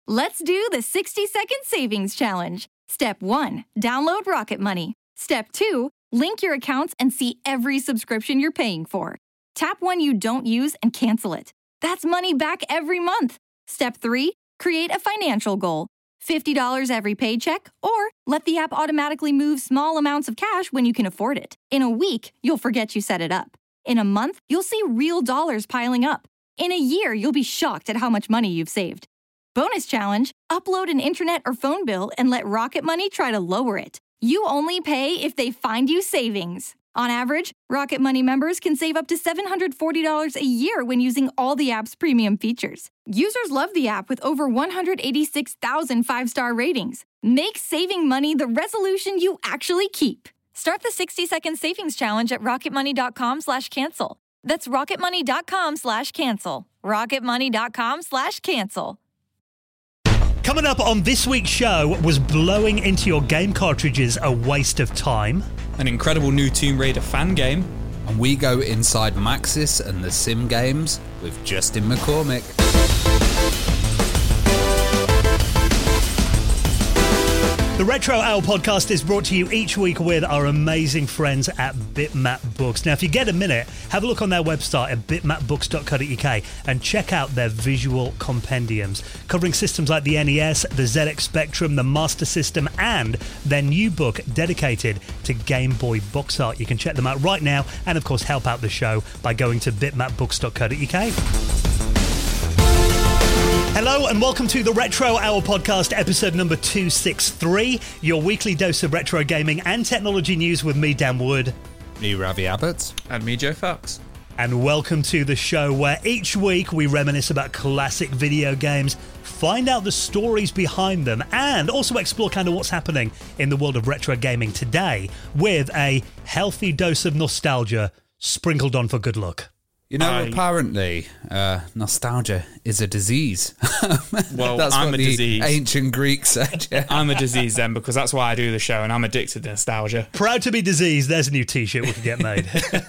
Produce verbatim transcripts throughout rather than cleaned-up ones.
Let's do the sixty second savings challenge. Step one, download Rocket Money. Step two, link your accounts and see every subscription you're paying for. Tap one you don't use and cancel it. That's money back every month. Step three, create a financial goal. fifty dollars every paycheck, or let the app automatically move small amounts of cash when you can afford it. In a week, you'll forget you set it up. In a month, you'll see real dollars piling up. In a year, you'll be shocked at how much money you've saved. Bonus challenge, upload an internet or phone bill and let Rocket Money try to lower it. You only pay if they find you savings. On average, Rocket Money members can save up to seven hundred forty dollars a year when using all the app's premium features. Users love the app with over one hundred eighty-six thousand five-star ratings. Make saving money the resolution you actually keep. Start the sixty second savings challenge at rocketmoney.com slash cancel. That's rocketmoney.com slash cancel. rocketmoney.com slash cancel. Coming up on this week's show, was blowing into your game cartridges a waste of time? An incredible new Tomb Raider fan game. And we go inside Maxis and the Sim Games with Justin McCormick. The Retro Hour podcast is brought to you each week with our amazing friends at Bitmap Books. Now, if you get a minute, have a look on their website at bitmap books dot co dot uk and check out their visual compendiums, covering systems like the N E S, the Z X Spectrum, the Master System, and their new book dedicated to Game Boy box art. You can check them out right now and, of course, help out the show by going to bitmap books dot co dot uk. Hello and welcome to the Retro Hour podcast, episode number two sixty-three, your weekly dose of retro gaming and technology news with me, Dan Wood. Me, Ravi Abbott. And me, Joe Fox. And welcome to the show where each week we reminisce about classic video games, find out the stories behind them, and also explore kind of what's happening in the world of retro gaming today with a healthy dose of nostalgia sprinkled on for good luck. You know, I, apparently, uh, nostalgia is a disease. Well, that's I'm what a the disease. Ancient Greeks said. Yeah. I'm a disease then, because that's why I do the show, and I'm addicted to nostalgia. Proud to be diseased. There's a new t-shirt we can get made.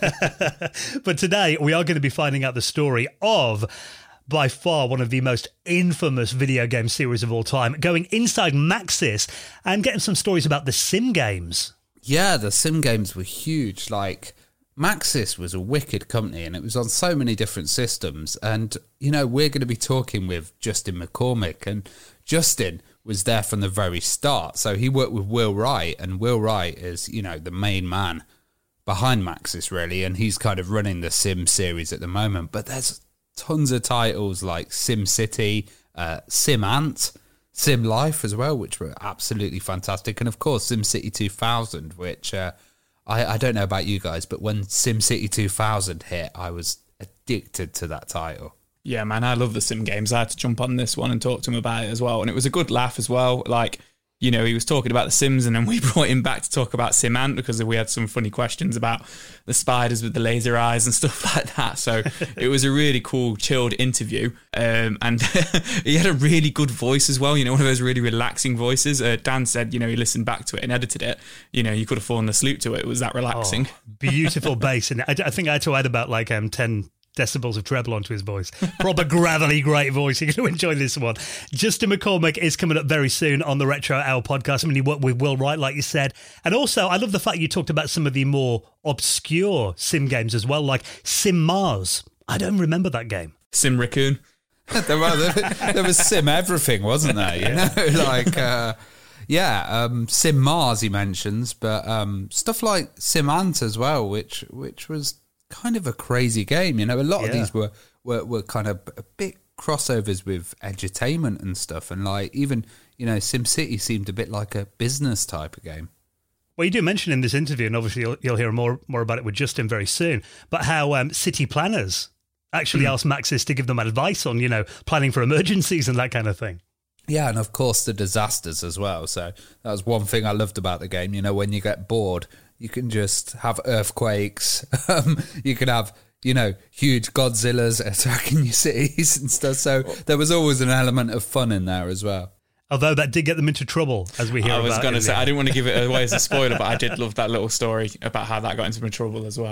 But today, we are going to be finding out the story of, by far, one of the most infamous video game series of all time, going inside Maxis and getting some stories about the Sim Games. Yeah, the Sim Games were huge. Like, Maxis was a wicked company and it was on so many different systems. And, you know, we're going to be talking with Justin McCormick, and Justin was there from the very start. So he worked with Will Wright, and Will Wright is, you know, the main man behind Maxis, really. And he's kind of running the Sim series at the moment. But there's tons of titles like Sim City, uh, Sim Ant, Sim Life as well, which were absolutely fantastic. And of course, Sim City two thousand, which... Uh, I, I don't know about you guys, but when SimCity two thousand hit, I was addicted to that title. Yeah, man, I love the Sim games. I had to jump on this one and talk to him about it as well. And it was a good laugh as well. Like, you know, he was talking about the Sims, and then we brought him back to talk about Sim Ant because we had some funny questions about the spiders with the laser eyes and stuff like that. So it was a really cool, chilled interview. Um, and he had a really good voice as well, you know, one of those really relaxing voices. Uh, Dan said, you know, he listened back to it and edited it. You know, you could have fallen asleep to it. It was that relaxing. Oh, beautiful bass. And I, I think I had to add about like um, ten decibels of treble onto his voice. Proper gravelly, great voice. You're going to enjoy this one. Justin McCormick is coming up very soon on the Retro Hour podcast. I mean, he worked with Will Wright, like you said. And also, I love the fact you talked about some of the more obscure Sim games as well, like Sim Mars. I don't remember that game. Sim Raccoon. there, was, there was Sim everything, wasn't there? You know, like... Uh, Yeah, um, Sim Mars he mentions, but um, stuff like Sim Ant as well, which which was kind of a crazy game. You know, a lot yeah. of these were, were, were kind of a bit crossovers with edutainment and stuff. And like even, you know, SimCity seemed a bit like a business type of game. Well, you do mention in this interview, and obviously you'll, you'll hear more more about it with Justin very soon, but how um, city planners actually mm. asked Maxis to give them advice on, you know, planning for emergencies and that kind of thing. Yeah, and of course the disasters as well. So that was one thing I loved about the game. You know, when you get bored, you can just have earthquakes. Um, you can have, you know, huge Godzillas attacking your cities and stuff. So there was always an element of fun in there as well. Although that did get them into trouble, as we hear I about. was going to say, I didn't want to give it away as a spoiler, but I did love that little story about how that got into trouble as well.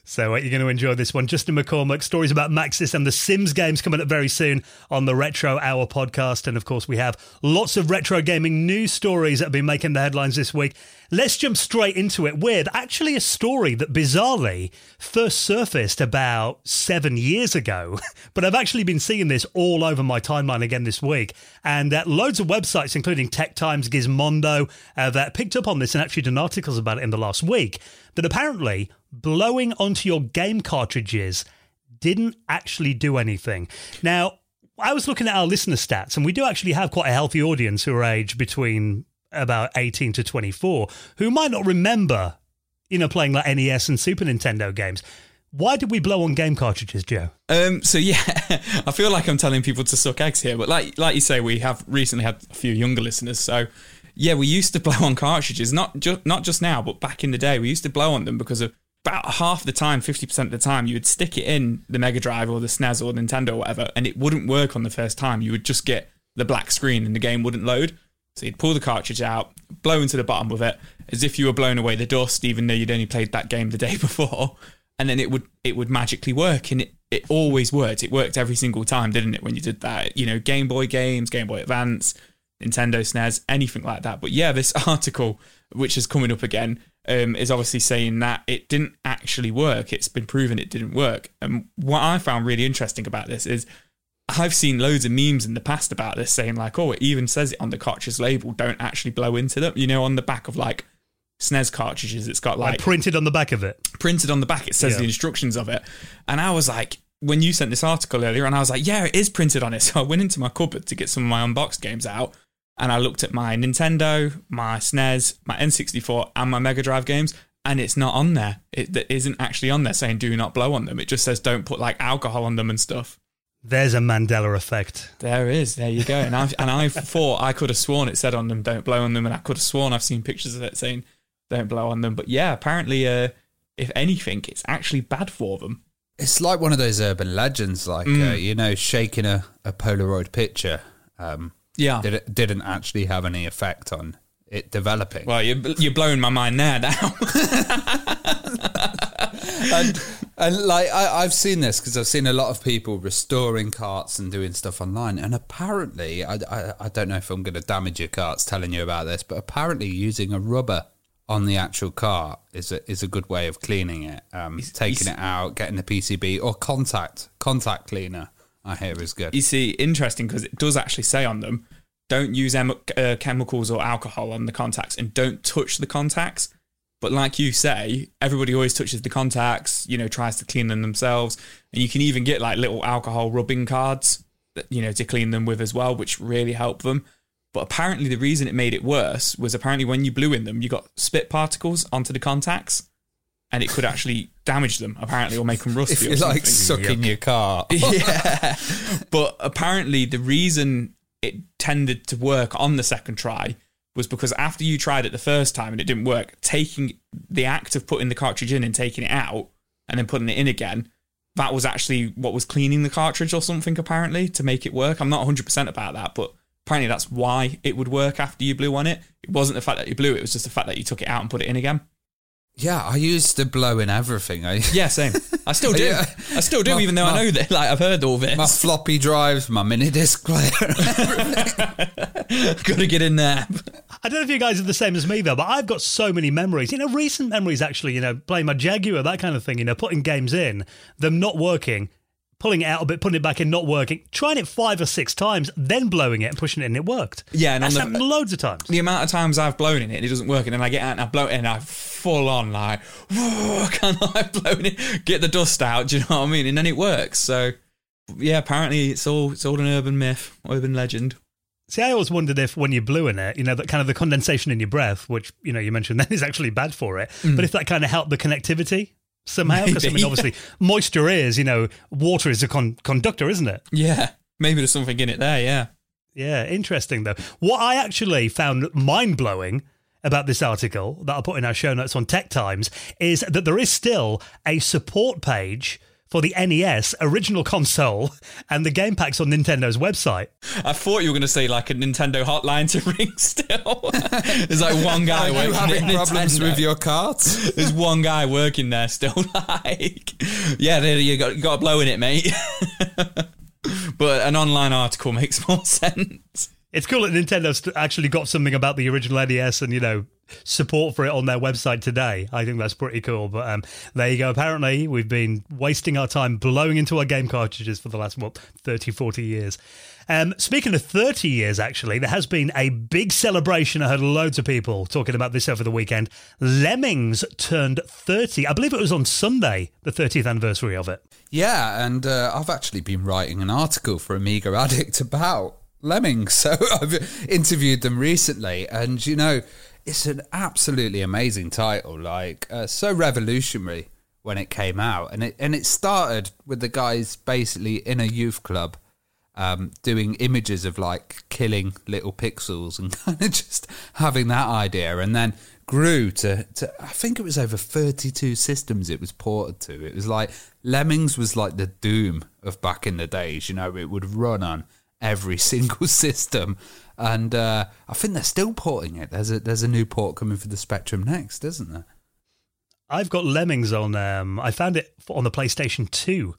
So uh, you're going to enjoy this one. Justin McCormack, stories about Maxis and the Sims games coming up very soon on the Retro Hour podcast. And of course, we have lots of retro gaming news stories that have been making the headlines this week. Let's jump straight into it with actually a story that bizarrely first surfaced about seven years ago. But I've actually been seeing this all over my timeline again this week. And uh, loads of websites, including Tech Times, Gizmondo, uh, that picked up on this and actually done articles about it in the last week. That apparently blowing onto your game cartridges didn't actually do anything. Now, I was looking at our listener stats, and we do actually have quite a healthy audience who are aged between about eighteen to twenty-four, who might not remember, you know, playing like N E S and Super Nintendo games. Why did we blow on game cartridges, Joe? Um, so yeah, I feel like I'm telling people to suck eggs here, but like like you say, we have recently had a few younger listeners, so yeah, we used to blow on cartridges, not just not just now, but back in the day, we used to blow on them because of about half the time, fifty percent of the time, you would stick it in the Mega Drive or the S N E S or Nintendo or whatever, and it wouldn't work on the first time. You would just get the black screen and the game wouldn't load. So you'd pull the cartridge out, blow into the bottom of it, as if you were blowing away the dust, even though you'd only played that game the day before, and then it would it would magically work, and it, it always worked. It worked every single time, didn't it, when you did that? You know, Game Boy games, Game Boy Advance, Nintendo S N E S, anything like that. But yeah, this article, which is coming up again, um, is obviously saying that it didn't actually work. It's been proven it didn't work. And what I found really interesting about this is I've seen loads of memes in the past about this saying like, oh, it even says it on the cartridge label, don't actually blow into them. You know, on the back of like S N E S cartridges, it's got like... like printed on the back of it. Printed on the back, it says yeah. the instructions of it. And I was like, when you sent this article earlier, and I was like, yeah, it is printed on it. So I went into my cupboard to get some of my unboxed games out, and I looked at my Nintendo, my S N E S, my N sixty-four, and my Mega Drive games, and it's not on there. It, it isn't actually on there saying do not blow on them. It just says don't put like alcohol on them and stuff. There's a Mandela effect. There is. There you go. And I and I thought I could have sworn it said on them don't blow on them, and I could have sworn I've seen pictures of it saying don't blow on them. But yeah, apparently, uh, if anything, it's actually bad for them. It's like one of those urban legends, like mm. uh, you know, shaking a, a Polaroid picture. Um, yeah, did it, didn't actually have any effect on it developing. Well, you're you're blowing my mind there now. and and like I, I've seen this because I've seen a lot of people restoring carts and doing stuff online, and apparently, I, I, I don't know if I'm going to damage your carts telling you about this, but apparently using a rubber on the actual cart is a, is a good way of cleaning it, um, he's, taking he's, it out, getting the P C B, or contact contact cleaner, I hear is good. You see, interesting, because it does actually say on them, don't use em- uh, chemicals or alcohol on the contacts, and don't touch the contacts. But like you say, everybody always touches the contacts, you know, tries to clean them themselves. And you can even get like little alcohol rubbing cards, that, you know, to clean them with as well, which really help them. But apparently the reason it made it worse was apparently when you blew in them, you got spit particles onto the contacts, and it could actually damage them, apparently, or make them rusty. If you or something. like sucking your car. Yeah. But apparently the reason it tended to work on the second try was because after you tried it the first time and it didn't work, taking the act of putting the cartridge in and taking it out and then putting it in again, that was actually what was cleaning the cartridge or something, apparently, to make it work. I'm not one hundred percent about that, but apparently that's why it would work after you blew on it. It wasn't the fact that you blew it, it was just the fact that you took it out and put it in again. Yeah, I used to blow in everything. I, yeah, same. I still do. Yeah. I still do, my, even though my, I know that. Like, I've heard all this. My floppy drives, my mini disc player. Got to get in there. I don't know if you guys are the same as me, though, but I've got so many memories. You know, recent memories, actually, you know, playing my Jaguar, that kind of thing, you know, putting games in, them not working, pulling it out a bit, putting it back in, not working, trying it five or six times, then blowing it and pushing it in, it worked. Yeah, and that's the, happened loads of times. The amount of times I've blown in it and it doesn't work, and then I get out and I blow it in, and I full on like, whoa, kind of like blowing it, get the dust out. Do you know what I mean? And then it works. So yeah, apparently it's all it's all an urban myth, urban legend. See, I always wondered if when you blew in it, you know, that kind of the condensation in your breath, which, you know, you mentioned then is actually bad for it, mm. but if that kind of helped the connectivity somehow, because I mean, obviously moisture is, you know, water is a con- conductor, isn't it? Yeah, maybe there's something in it there, yeah. Yeah, interesting though. What I actually found mind-blowing about this article that I'll put in our show notes on Tech Times is that there is still a support page for the N E S original console and the game packs on Nintendo's website. I thought you were going to say like a Nintendo hotline to ring still. There's like one guy working Are you having at problems Nintendo. with your cards? There's one guy working there still. Like, yeah, you got, you got a blow in it, mate. But an online article makes more sense. It's cool that Nintendo's actually got something about the original N E S and, you know, support for it on their website today. I think that's pretty cool. But um, there you go. Apparently, we've been wasting our time blowing into our game cartridges for the last, what, thirty, forty years. Um, speaking of thirty years, actually, there has been a big celebration. I heard loads of people talking about this over the weekend. Lemmings turned thirty. I believe it was on Sunday, the thirtieth anniversary of it. Yeah, and uh, I've actually been writing an article for Amiga Addict about Lemmings. So I've interviewed them recently, and, you know, it's an absolutely amazing title, like uh, so revolutionary when it came out. And it, and it started with the guys basically in a youth club um, doing images of like killing little pixels and kind of just having that idea, and then grew to, to, I think it was over thirty-two systems it was ported to. It was like, Lemmings was like the Doom of back in the days, you know, it would run on every single system. And uh, I think they're still porting it. There's a there's a new port coming for the Spectrum next, isn't there? I've got Lemmings on, um, I found it on the PlayStation two.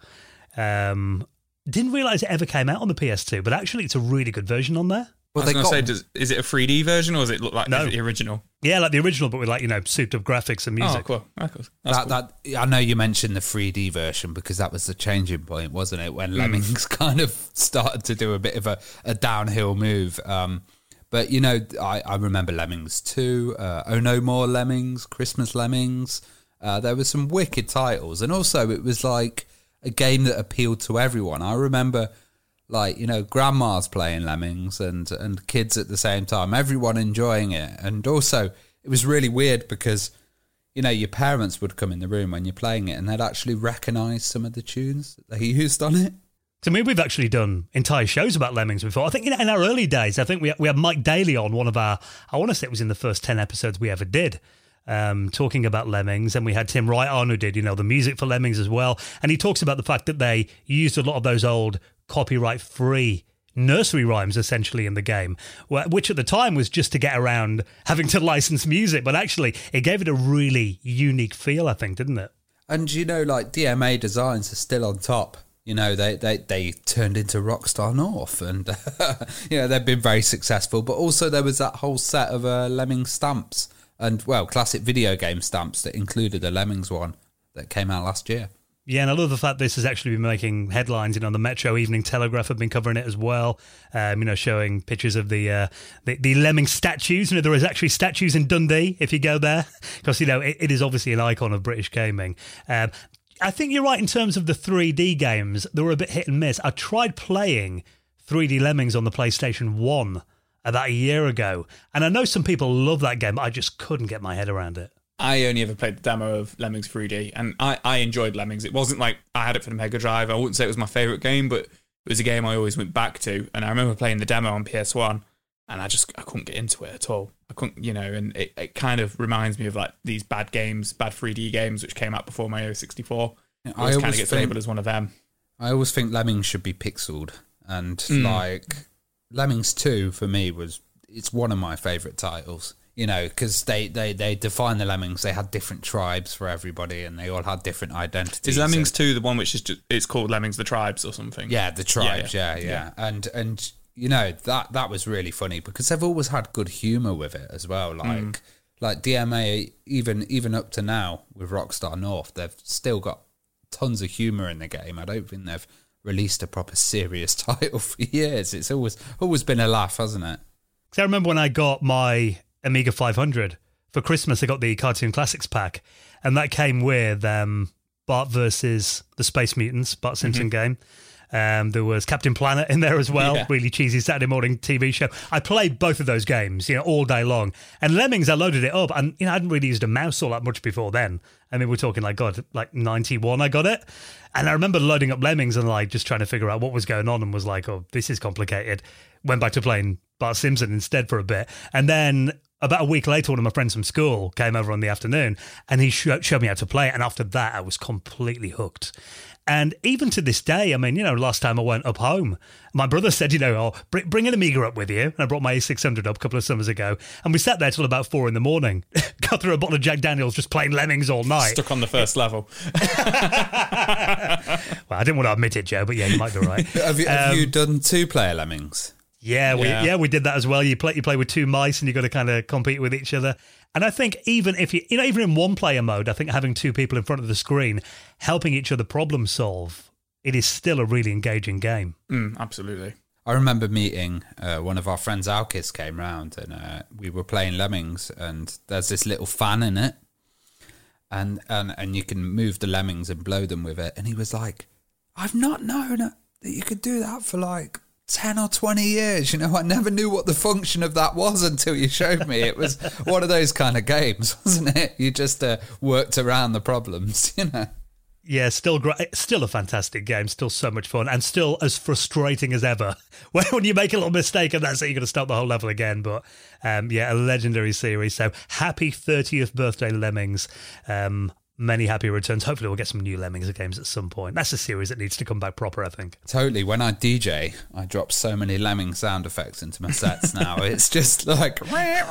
Um, didn't realise it ever came out on the P S two, but actually it's a really good version on there. Well, I was going to say, does, is it a three D version or does it look like no. the original? Yeah, like the original, but with like, you know, souped up graphics and music. Oh, cool. Oh, cool. That, cool. that, I know you mentioned the three D version because that was the changing point, wasn't it? When Lemmings mm. kind of started to do a bit of a, a downhill move. Um, but, you know, I, I remember Lemmings two, uh, Oh No More Lemmings, Christmas Lemmings. Uh, there were some wicked titles. And also it was like a game that appealed to everyone. I remember, like, you know, grandmas playing Lemmings and, and kids at the same time, everyone enjoying it. And also it was really weird because, you know, your parents would come in the room when you're playing it and they'd actually recognise some of the tunes that they used on it. To me, we've actually done entire shows about Lemmings before. I think in, in our early days, I think we we had Mike Daly on one of our, I want to say it was in the first ten episodes we ever did, um, talking about Lemmings. And we had Tim Wright on who did, you know, the music for Lemmings as well. And he talks about the fact that they used a lot of those old copyright-free nursery rhymes essentially in the game, which at the time was just to get around having to license music. But actually, it gave it a really unique feel, I think, didn't it? And, you know, like D M A Designs are still on top. You know, they, they, they turned into Rockstar North and, you know, they've been very successful. But also there was that whole set of uh, Lemmings stamps and, well, classic video game stamps that included the Lemmings one that came out last year. Yeah, and I love the fact this has actually been making headlines. You know, the Metro Evening Telegraph have been covering it as well. Um, you know, showing pictures of the, uh, the the Lemming statues. You know, there is actually statues in Dundee if you go there, because you know it, it is obviously an icon of British gaming. Um, I think you're right in terms of the three D games. They were a bit hit and miss. I tried playing three D Lemmings on the PlayStation one about a year ago, and I know some people love that game, but I just couldn't get my head around it. I only ever played the demo of Lemmings three D, and I, I enjoyed Lemmings. It wasn't like I had it for the Mega Drive. I wouldn't say it was my favourite game, but it was a game I always went back to. And I remember playing the demo on P S one, and I just I couldn't get into it at all. I couldn't, you know, and it, it kind of reminds me of like these bad games, bad three D games, which came out before Mario sixty-four. Yeah, I always kind of gets labelled as one of them. I always think Lemmings should be pixeled, and mm. like Lemmings two for me was it's one of my favourite titles. You know, because they, they, they defined the Lemmings. They had different tribes for everybody, and they all had different identities. Is Lemmings two the one which is just, it's called Lemmings the Tribes or something? Yeah, the Tribes. Yeah, yeah, yeah. yeah. And and you know that that was really funny because they've always had good humour with it as well. Like mm. like D M A, even even up to now with Rockstar North, they've still got tons of humour in the game. I don't think they've released a proper serious title for years. It's always always been a laugh, hasn't it? Because I remember when I got my Amiga five hundred for Christmas, I got the Cartoon Classics pack, and that came with um, Bart versus the Space Mutants, Bart Simpson mm-hmm. game. Um, there was Captain Planet in there as well, yeah. really cheesy Saturday morning T V show. I played both of those games, you know, all day long. And Lemmings, I loaded it up, and you know, I hadn't really used a mouse all that much before then. I mean, we're talking like God, like ninety-one, I got it, and I remember loading up Lemmings and like just trying to figure out what was going on, and was like, oh, this is complicated. Went back to playing Bart Simpson instead for a bit, and then about a week later, one of my friends from school came over on the afternoon and he sh- showed me how to play it. And after that, I was completely hooked. And even to this day, I mean, you know, last time I went up home, my brother said, you know, oh, bring, bring an Amiga up with you. And I brought my A six hundred up a couple of summers ago. And we sat there till about four in the morning, got through a bottle of Jack Daniels, just playing Lemmings all night. Stuck on the first level. Well, I didn't want to admit it, Joe, but yeah, you might be right. have you, have Um, you done two-player Lemmings? Yeah, we Yeah. yeah we did that as well. You play you play with two mice and you got to kind of compete with each other. And I think even if you you know even in one player mode, I think having two people in front of the screen helping each other problem solve, it is still a really engaging game. Mm, absolutely. I remember meeting uh, one of our friends, Alkis, came round and uh, we were playing Lemmings, and there's this little fan in it, and, and and you can move the Lemmings and blow them with it. And he was like, "I've not known that you could do that for like ten or twenty years. You know, I never knew what the function of that was until you showed me." It was one of those kind of games, wasn't it? You just uh, worked around the problems, you know. Yeah, still great, still a fantastic game, still so much fun, and still as frustrating as ever. When, when you make a little mistake and that's it, you're going to start the whole level again. But um, yeah, a legendary series. So happy thirtieth birthday, Lemmings. Um, many happy returns. Hopefully we'll get some new Lemmings games at some point. That's a series that needs to come back proper, I think. Totally. When I D J, I drop so many Lemming sound effects into my sets now. It's just like,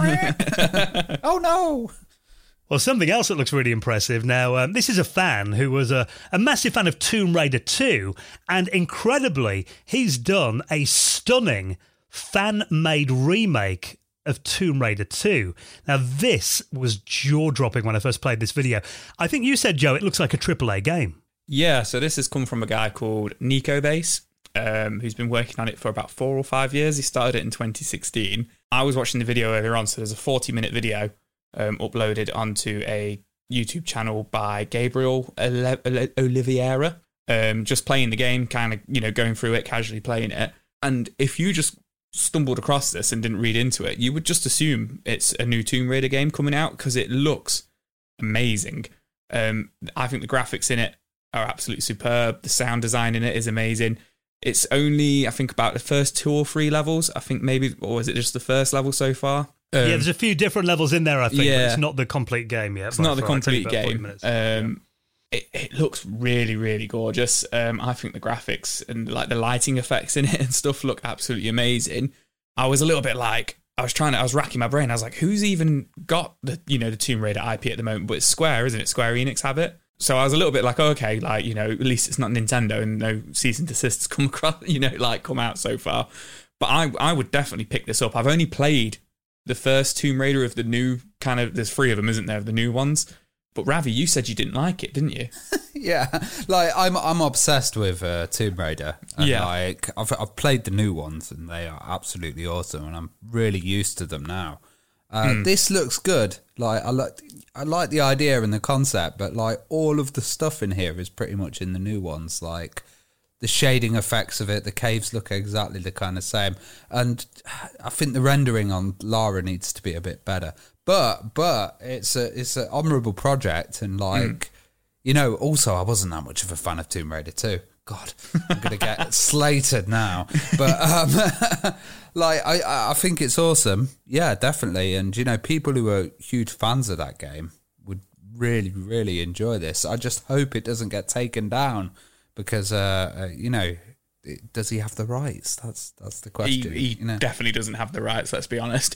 oh no. Well, something else that looks really impressive now, um, this is a fan who was a, a massive fan of Tomb Raider two, and incredibly, he's done a stunning fan-made remake of Tomb Raider two. Now, this was jaw-dropping when I first played this video. I think you said, Joe, it looks like a triple A game. Yeah, so this has come from a guy called Nico Base, um, who's been working on it for about four or five years. He started it in twenty sixteen. I was watching the video earlier on, so there's a forty-minute video Um, uploaded onto a YouTube channel by Gabriel Ole- Ole- Oliveira, um, just playing the game, kind of, you know, going through it, casually playing it. And if you just stumbled across this and didn't read into it, you would just assume it's a new Tomb Raider game coming out because it looks amazing. Um, I think the graphics in it are absolutely superb. The sound design in it is amazing. It's only, I think, about the first two or three levels. I think maybe, or is it just the first level so far? Um, yeah, there's a few different levels in there, I think, yeah. but it's not the complete game yet. It's not the for, complete about forty game. minutes. Um, it, it looks really, really gorgeous. Um, I think the graphics and like the lighting effects in it and stuff look absolutely amazing. I was a little bit like, I was trying to, I was racking my brain. I was like, who's even got the, you know, the Tomb Raider I P at the moment? But it's Square, isn't it? Square Enix have it. So I was a little bit like, oh, okay, like, you know, at least it's not Nintendo and no cease and desists come across, you know, like come out so far. But I, I would definitely pick this up. I've only played the first Tomb Raider of the new kind of, there's three of them, isn't there, of the new ones? But Ravi, you said you didn't like it, didn't you? Yeah, like I'm I'm obsessed with uh, Tomb Raider. And Yeah. like I've I've played the new ones and they are absolutely awesome, and I'm really used to them now. Uh, Hmm. This looks good. Like I like I like the idea and the concept, but like all of the stuff in here is pretty much in the new ones. Like the shading effects of it, the caves look exactly the kind of same, and I think the rendering on Lara needs to be a bit better. But but it's a it's an honourable project, and like mm. you know, also I wasn't that much of a fan of Tomb Raider two. God, I'm gonna get slated now. But um, like I I think it's awesome. Yeah, definitely. And you know, people who are huge fans of that game would really really enjoy this. I just hope it doesn't get taken down. Because, uh, uh, you know, does he have the rights? That's that's the question. He, he you know? definitely doesn't have the rights, let's be honest.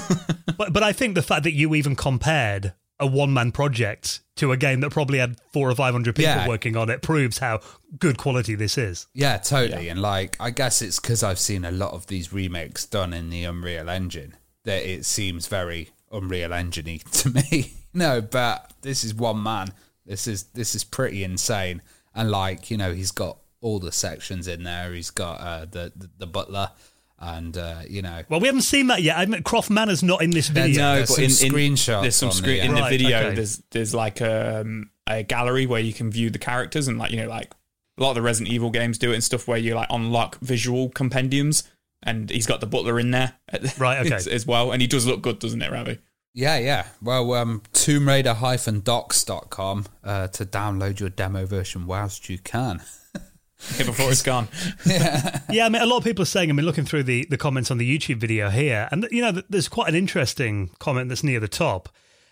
but, but I think the fact that you even compared a one-man project to a game that probably had four or five hundred people yeah. working on it proves how good quality this is. Yeah, totally. Yeah. And, like, I guess it's because I've seen a lot of these remakes done in the Unreal Engine that it seems very Unreal Engine-y to me. No, but this is one man. This is This is pretty insane. And, like, you know, he's got all the sections in there. He's got uh, the, the the butler and, uh, you know... Well, we haven't seen that yet. I mean, Croft Manor's not in this video. No, there's but some in, screenshots in, there's some on screen the, in the Right, video. okay. There's there's like a, um, a gallery where you can view the characters, and like you know, like a lot of the Resident Evil games do it and stuff, where you like unlock visual compendiums, and he's got the butler in there, Right, okay. as, as well, and he does look good, doesn't it, Ravi? Yeah, yeah. Well, um, tomb raider dash docs dot com uh, to download your demo version whilst you can. before it's gone. yeah. yeah, I mean, a lot of people are saying, I mean, looking through the, the comments on the YouTube video here, and, you know, there's quite an interesting comment that's near the top.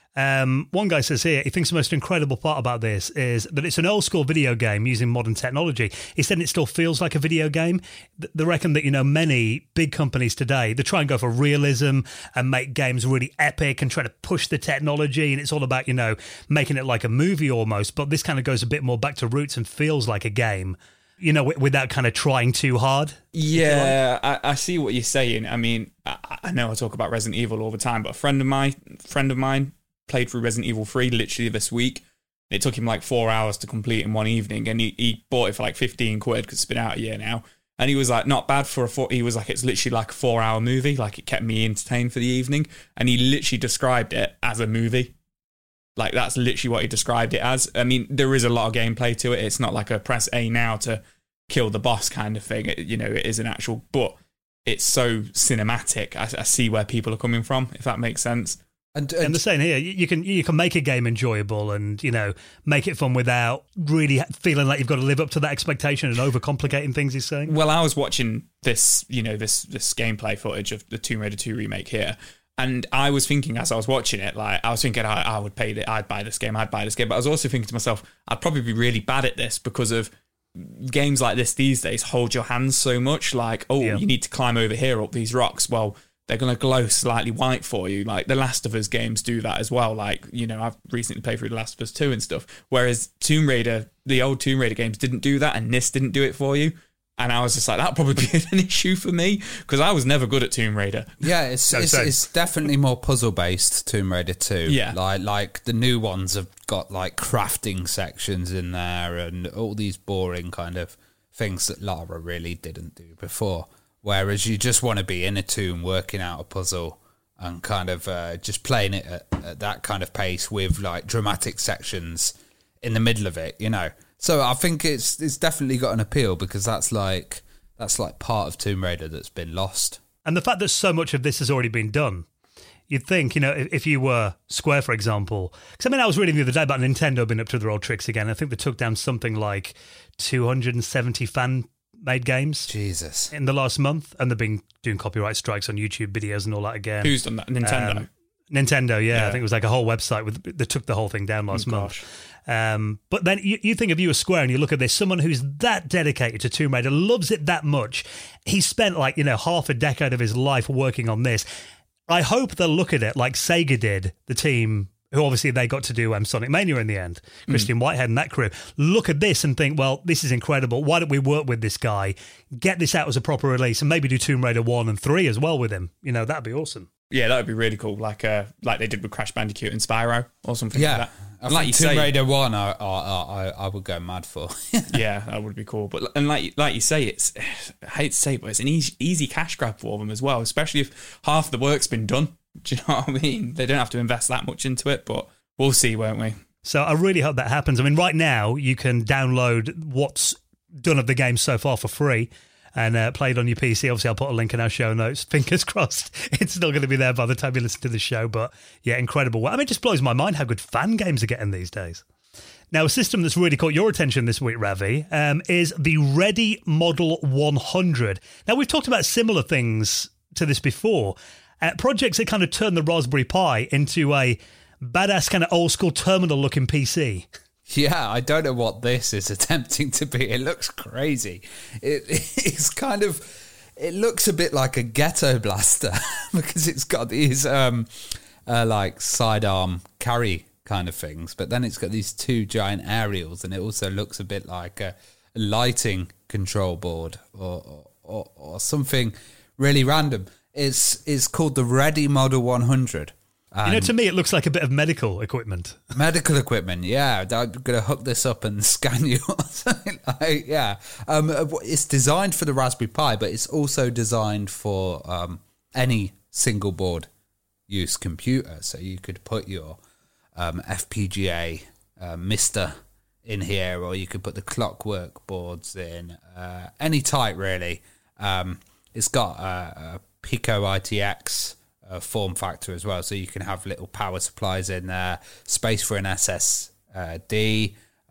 Um, one guy says here, he thinks the most incredible part about this is that it's an old school video game using modern technology. He said it still feels like a video game. They reckon that, you know, many big companies today, they try and go for realism and make games really epic and try to push the technology. And it's all about, you know, making it like a movie almost. But this kind of goes a bit more back to roots and feels like a game, you know, without kind of trying too hard. Yeah, I, I see what you're saying. I mean, I, I know I talk about Resident Evil all the time, but a friend of mine, friend of mine, played through Resident Evil three literally this week. It took him like four hours to complete in one evening, and he, he bought it for like fifteen quid because it's been out a year now. And he was like, not bad for a four. He was like, it's literally like a four hour movie. Like, it kept me entertained for the evening. And he literally described it as a movie. Like, that's literally what he described it as. I mean, there is a lot of gameplay to it. It's not like a press A now to kill the boss kind of thing. It, you know, it is an actual, but it's so cinematic. I, I see where people are coming from, if that makes sense. And, and, and the same here, you can you can make a game enjoyable and, you know, make it fun without really feeling like you've got to live up to that expectation and overcomplicating things, he's saying. Well, I was watching this, you know, this this gameplay footage of the Tomb Raider two remake here, and I was thinking as I was watching it, like, I was thinking I, I would pay it, I'd buy this game, I'd buy this game, but I was also thinking to myself, I'd probably be really bad at this because of games like this these days hold your hands so much, like, oh, yeah. you need to climb over here up these rocks. Well, they're going to glow slightly white for you. Like, the Last of Us games do that as well. Like, you know, I've recently played through The Last of Us two and stuff. Whereas Tomb Raider, the old Tomb Raider games didn't do that, and this didn't do it for you. And I was just like, that'd probably be an issue for me, because I was never good at Tomb Raider. Yeah, it's so, it's, so. it's definitely more puzzle-based, Tomb Raider two. Yeah. Like, like the new ones have got, like, crafting sections in there and all these boring kind of things that Lara really didn't do before. Whereas you just want to be in a tomb working out a puzzle and kind of uh, just playing it at, at that kind of pace with like dramatic sections in the middle of it, you know. So I think it's it's definitely got an appeal because that's like that's like part of Tomb Raider that's been lost. And the fact that so much of this has already been done, you'd think, you know, if, if you were Square, for example, because I mean, I was reading the other day about Nintendo being up to their old tricks again. I think they took down something like two hundred seventy fan made games Jesus in the last month, and they've been doing copyright strikes on YouTube videos and all that again. Who's done that? Nintendo. Um, Nintendo, yeah, yeah. I think it was like a whole website with they took the whole thing down last oh, month. Um, but then you, you think of you as Square and you look at this, someone who's that dedicated to Tomb Raider, loves it that much. He spent like, you know, half a decade of his life working on this. I hope they'll look at it like Sega did, the team who obviously they got to do um, Sonic Mania in the end, Christian mm. Whitehead and that crew, look at this and think, well, this is incredible. Why don't we work with this guy, get this out as a proper release, and maybe do Tomb Raider one and three as well with him? You know, that'd be awesome. Yeah, that would be really cool, like uh, like they did with Crash Bandicoot and Spyro or something yeah. like that. I like think you Tomb say, Raider one, I, I, I, I would go mad for. Yeah, that would be cool. But and like like you say, it's I hate to say it, but it's an easy, easy cash grab for them as well, especially if half the work's been done. Do you know what I mean? They don't have to invest that much into it, but we'll see, won't we? So I really hope that happens. I mean, right now you can download what's done of the game so far for free and uh, play it on your P C. Obviously, I'll put a link in our show notes. Fingers crossed it's still going to be there by the time you listen to the show. But yeah, incredible. I mean, it just blows my mind how good fan games are getting these days. Now, a system that's really caught your attention this week, Ravi, um, is the Ready Model one hundred. Now, we've talked about similar things to this before. Uh, projects that kind of turn the Raspberry Pi into a badass kind of old school terminal looking P C. Yeah, I don't know what this is attempting to be. It looks crazy. It, it's kind of, it looks a bit like a ghetto blaster because it's got these um, uh, like sidearm carry kind of things, but then it's got these two giant aerials, and it also looks a bit like a lighting control board or or, or something really random. It's it's called the Ready Model one hundred. You know, to me, it looks like a bit of medical equipment. Medical equipment, yeah. I'm going to hook this up and scan you or something like, yeah. Um, it's designed for the Raspberry Pi, but it's also designed for um, any single board use computer. So you could put your um, F P G A uh, Mister in here, or you could put the Clockwork boards in, uh, any type, really. Um, it's got a, a Pico I T X Uh, form factor as well, so you can have little power supplies in there, space for an S S D,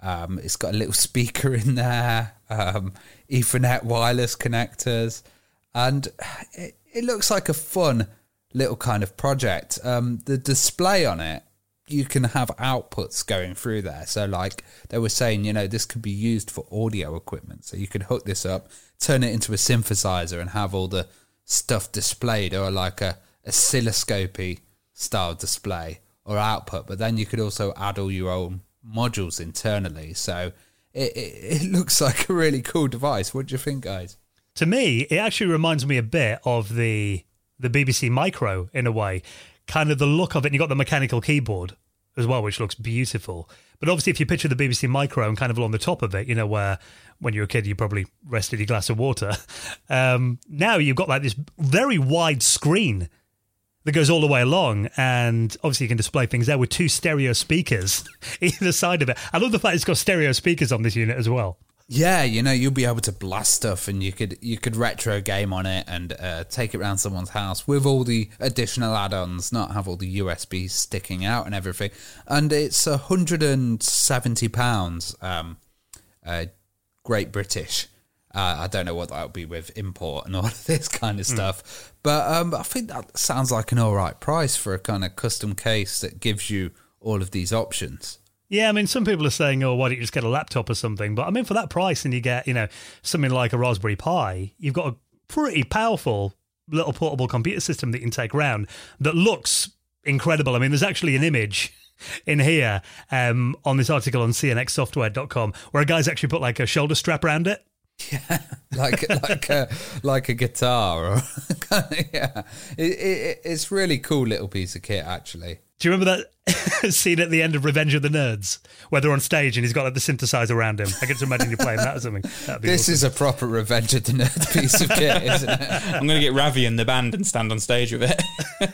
Um, it's got a little speaker in there, um, Ethernet wireless connectors, and it, it looks like a fun little kind of project. Um, the display on it, you can have outputs going through there. So like they were saying, you know, this could be used for audio equipment. So you could hook this up, turn it into a synthesizer and have all the stuff displayed, or like a oscilloscopy style display or output. But then you could also add all your own modules internally. So it, it, it looks like a really cool device. What do you think, guys? To me, it actually reminds me a bit of the the B B C Micro in a way. Kind of the look of it, and you've got the mechanical keyboard as well, which looks beautiful. But obviously, if you picture the B B C Micro and kind of along the top of it, you know, where when you were a kid, you probably rested your glass of water. Um, now you've got like this very wide screen that goes all the way along, and obviously you can display things there with two stereo speakers either side of it. I love the fact it's got stereo speakers on this unit as well. Yeah, you know, you'll be able to blast stuff, and you could you could retro game on it and uh, take it around someone's house with all the additional add-ons, not have all the U S Bs sticking out and everything. And it's one hundred seventy pounds, um, uh, Great British. Uh, I don't know what that would be with import and all of this kind of stuff. Mm. But um, I think that sounds like an all right price for a kind of custom case that gives you all of these options. Yeah, I mean, some people are saying, oh, why don't you just get a laptop or something? But I mean, for that price and you get, you know, something like a Raspberry Pi, you've got a pretty powerful little portable computer system that you can take around that looks incredible. I mean, there's actually an image in here um, on this article on C N X software dot com where a guy's actually put like a shoulder strap around it. Yeah, like like a like a guitar, or yeah, it, it, it's really cool little piece of kit actually. Do you remember that scene at the end of Revenge of the Nerds where they're on stage and he's got like the synthesizer around him? I get to imagine you playing that or something. That'd be this awesome. Is a proper Revenge of the Nerds piece of kit, isn't it? I'm going to get Ravi in the band and stand on stage with it.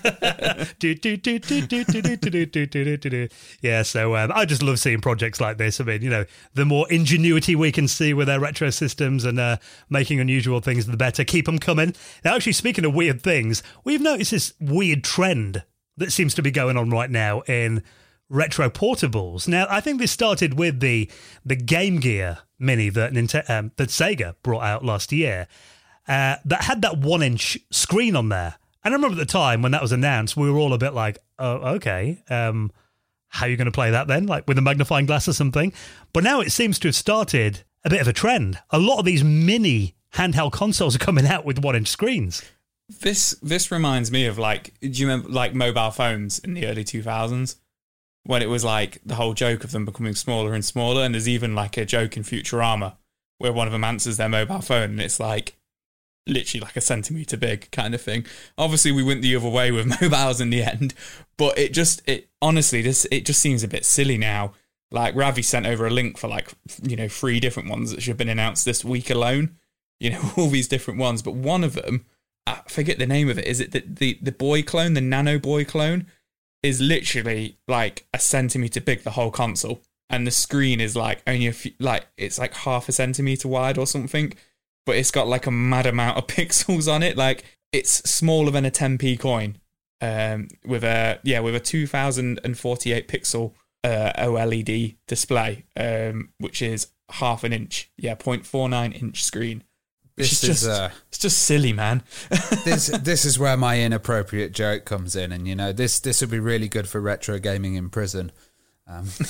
Yeah, so um, I just love seeing projects like this. I mean, you know, the more ingenuity we can see with their retro systems and uh, making unusual things, the better. Keep them coming. Now, actually, speaking of weird things, we've noticed this weird trend that seems to be going on right now in retro portables. Now, I think this started with the the Game Gear Mini that Nintendo, um, that Sega brought out last year, uh, that had that one-inch screen on there. And I remember at the time when that was announced, we were all a bit like, oh, okay, um, how are you going to play that then? Like with a magnifying glass or something? But now it seems to have started a bit of a trend. A lot of these mini handheld consoles are coming out with one-inch screens. This this reminds me of like, do you remember like mobile phones in the early two thousands when it was like the whole joke of them becoming smaller and smaller, and there's even like a joke in Futurama where one of them answers their mobile phone and it's like literally like a centimetre big kind of thing. Obviously we went the other way with mobiles in the end, but it just, it honestly, this it just seems a bit silly now. Like Ravi sent over a link for like, you know, three different ones that should have been announced this week alone, you know, all these different ones, but one of them, I forget the name of it. Is it the, the, the boy clone, the nano boy clone, is literally like a centimetre big, the whole console. And the screen is like only a few, like, it's like half a centimetre wide or something. But it's got like a mad amount of pixels on it. Like it's smaller than a ten p coin. Um, with a, yeah, with a two thousand forty-eight pixel uh, OLED display, um, which is half an inch. Yeah, zero point four nine inch screen. This it's is just, uh, it's just silly, man. this this is where my inappropriate joke comes in, and you know this this would be really good for retro gaming in prison. Um. So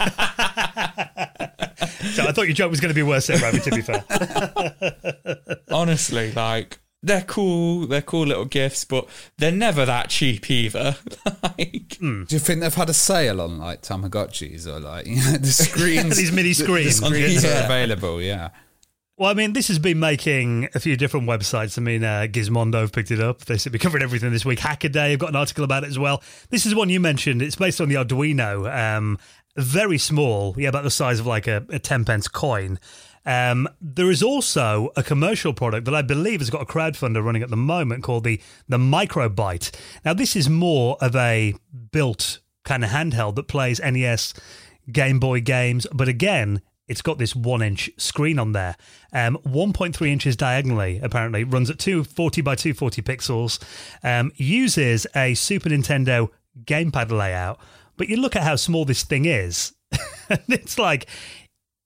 I thought your joke was going to be worse than Ravi, to be fair. Honestly, like they're cool, they're cool little gifts, but they're never that cheap either. Like, mm. Do you think they've had a sale on like Tamagotchis or like you know, the screens? These mini screens, the, the screens yeah. are available, yeah. Well, I mean, this has been making a few different websites. I mean, uh, Gizmondo have picked it up. They seem to be covering everything this week. Hackaday, I've got an article about it as well. This is one you mentioned. It's based on the Arduino. Um, very small, yeah, about the size of like a, a ten pence coin. Um, there is also a commercial product that I believe has got a crowdfunder running at the moment called the, the Microbyte. Now, this is more of a built kind of handheld that plays N E S, Game Boy games, but again, it's got this one-inch screen on there. Um, one point three inches diagonally, apparently. Runs at two forty by two forty pixels. Um, uses a Super Nintendo gamepad layout. But you look at how small this thing is. It's like,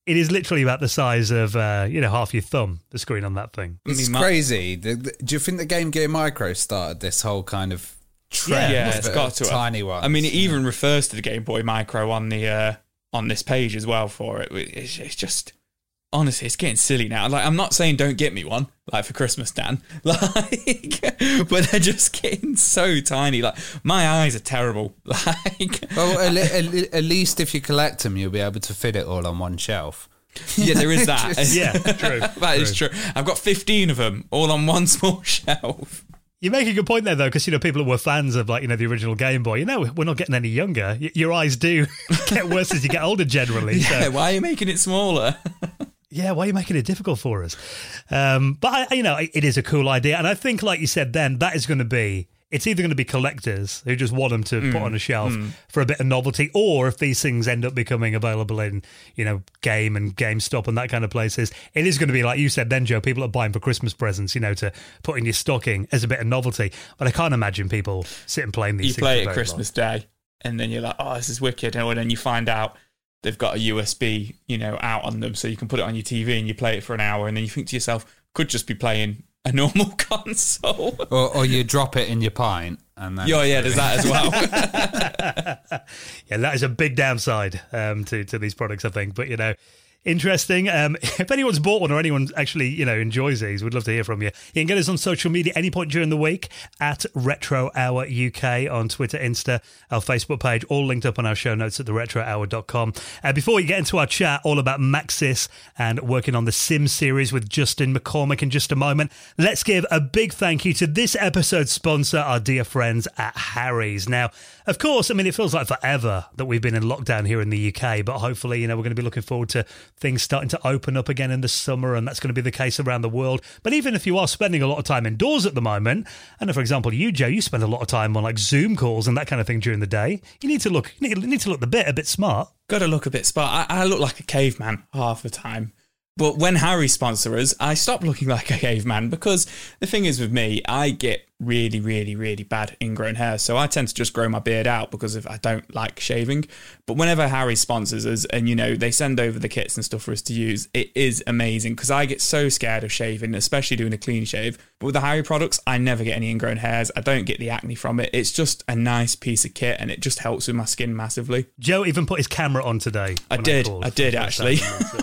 it is literally about the size of, uh, you know, half your thumb, the screen on that thing. It's I mean, my- crazy. The, the, do you think the Game Gear Micro started this whole kind of trend? Yeah, it's of got to have. tiny ones. I mean, it even refers to the Game Boy Micro on the uh, on this page as well for it. It's, it's just, honestly, it's getting silly now. Like, I'm not saying don't get me one, like for Christmas, Dan. Like, but they're just getting so tiny. Like, my eyes are terrible. Like, well, at, at, at least if you collect them, you'll be able to fit it all on one shelf. yeah, there is that. Just- Yeah, true. That is true. I've got fifteen of them all on one small shelf. You make a good point there, though, because, you know, people who were fans of, like, you know, the original Game Boy, you know, we're not getting any younger. Y- your eyes do get worse as you get older, generally. Yeah, So, why are you making it smaller? yeah, why are you making it difficult for us? Um, but, I, you know, it, it is a cool idea. And I think, like you said then, that is going to be, it's either going to be collectors who just want them to Mm, put on a shelf for a bit of novelty, or if these things end up becoming available in, you know, Game and GameStop and that kind of places, it is going to be, like you said then, Joe, people are buying for Christmas presents, you know, to put in your stocking as a bit of novelty. But I can't imagine people sitting playing these You things. play for it very Christmas Day, and then you're like, oh, this is wicked. And then you find out they've got a U S B, you know, out on them, so you can put it on your T V and you play it for an hour, and then you think to yourself, could just be playing a normal console. Or, or you drop it in your pint. And then Yeah, yeah, there's that as well. Yeah, that is a big downside um, to to these products, I think. But, you know, interesting. Um, if anyone's bought one or anyone actually, you know, enjoys these, we'd love to hear from you. You can get us on social media any point during the week at Retro Hour U K on Twitter, Insta, our Facebook page, all linked up on our show notes at the retro hour dot com. Uh, before we get into our chat all about Maxis and working on the Sims series with Justin McCormick in just a moment, let's give a big thank you to this episode's sponsor, our dear friends at Harry's. Now, of course, I mean, it feels like forever that we've been in lockdown here in the U K, but hopefully, you know, we're going to be looking forward to things starting to open up again in the summer, and that's going to be the case around the world. But even if you are spending a lot of time indoors at the moment, I know, for example, you, Joe, you spend a lot of time on like Zoom calls and that kind of thing during the day. You need to look, you need, you need to look the bit a bit smart. Got to look a bit smart. I, I look like a caveman half the time. But when Harry sponsor us, I stop looking like a caveman, because the thing is with me, I get really, really, really bad ingrown hair. So I tend to just grow my beard out because of, I don't like shaving. But whenever Harry sponsors us and, you know, they send over the kits and stuff for us to use, it is amazing, because I get so scared of shaving, especially doing a clean shave. But with the Harry products, I never get any ingrown hairs. I don't get the acne from it. It's just a nice piece of kit, and it just helps with my skin massively. Joe even put his camera on today. I when did. called I for did, the first actually. time.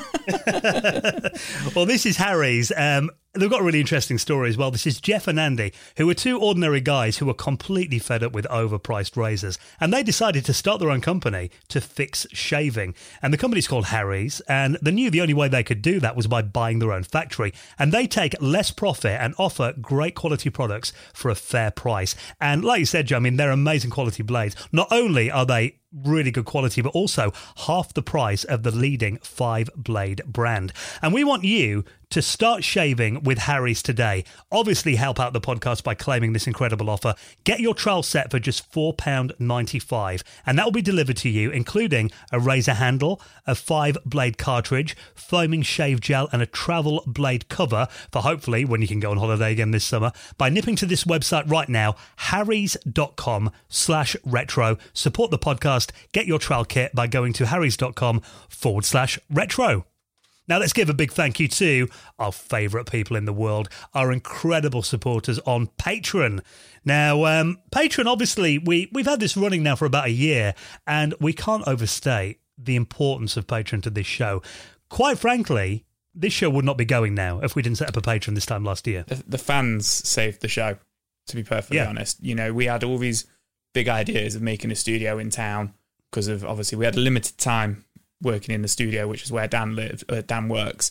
Well, this is Harry's. Um, they've got a really interesting story as well. This is Jeff and Andy, who are two ordinary guys who were completely fed up with overpriced razors, and they decided to start their own company to fix shaving. And the company's called Harry's, and they knew the only way they could do that was by buying their own factory. And they take less profit and offer great quality products for a fair price. And like you said, Joe, I mean, they're amazing quality blades. Not only are they really good quality, but also half the price of the leading five blade brand. And we want you to start shaving with Harry's today. Obviously, help out the podcast by claiming this incredible offer. Get your trial set for just four pounds ninety-five, and that will be delivered to you, including a razor handle, a five blade cartridge, foaming shave gel, and a travel blade cover for hopefully when you can go on holiday again this summer, by nipping to this website right now, harrys.com slash retro. Support the podcast. Get your trial kit by going to harrys.com forward slash retro. Now, let's give a big thank you to our favourite people in the world, our incredible supporters on Patreon. Now, um, Patreon, obviously, we, we've had this running now for about a year, and we can't overstate the importance of Patreon to this show. Quite frankly, this show would not be going now if we didn't set up a Patreon this time last year. The, the fans saved the show, to be perfectly Yeah. honest. You know, we had all these big ideas of making a studio in town because of, obviously, we had a limited time working in the studio, which is where Dan lives, uh, Dan works.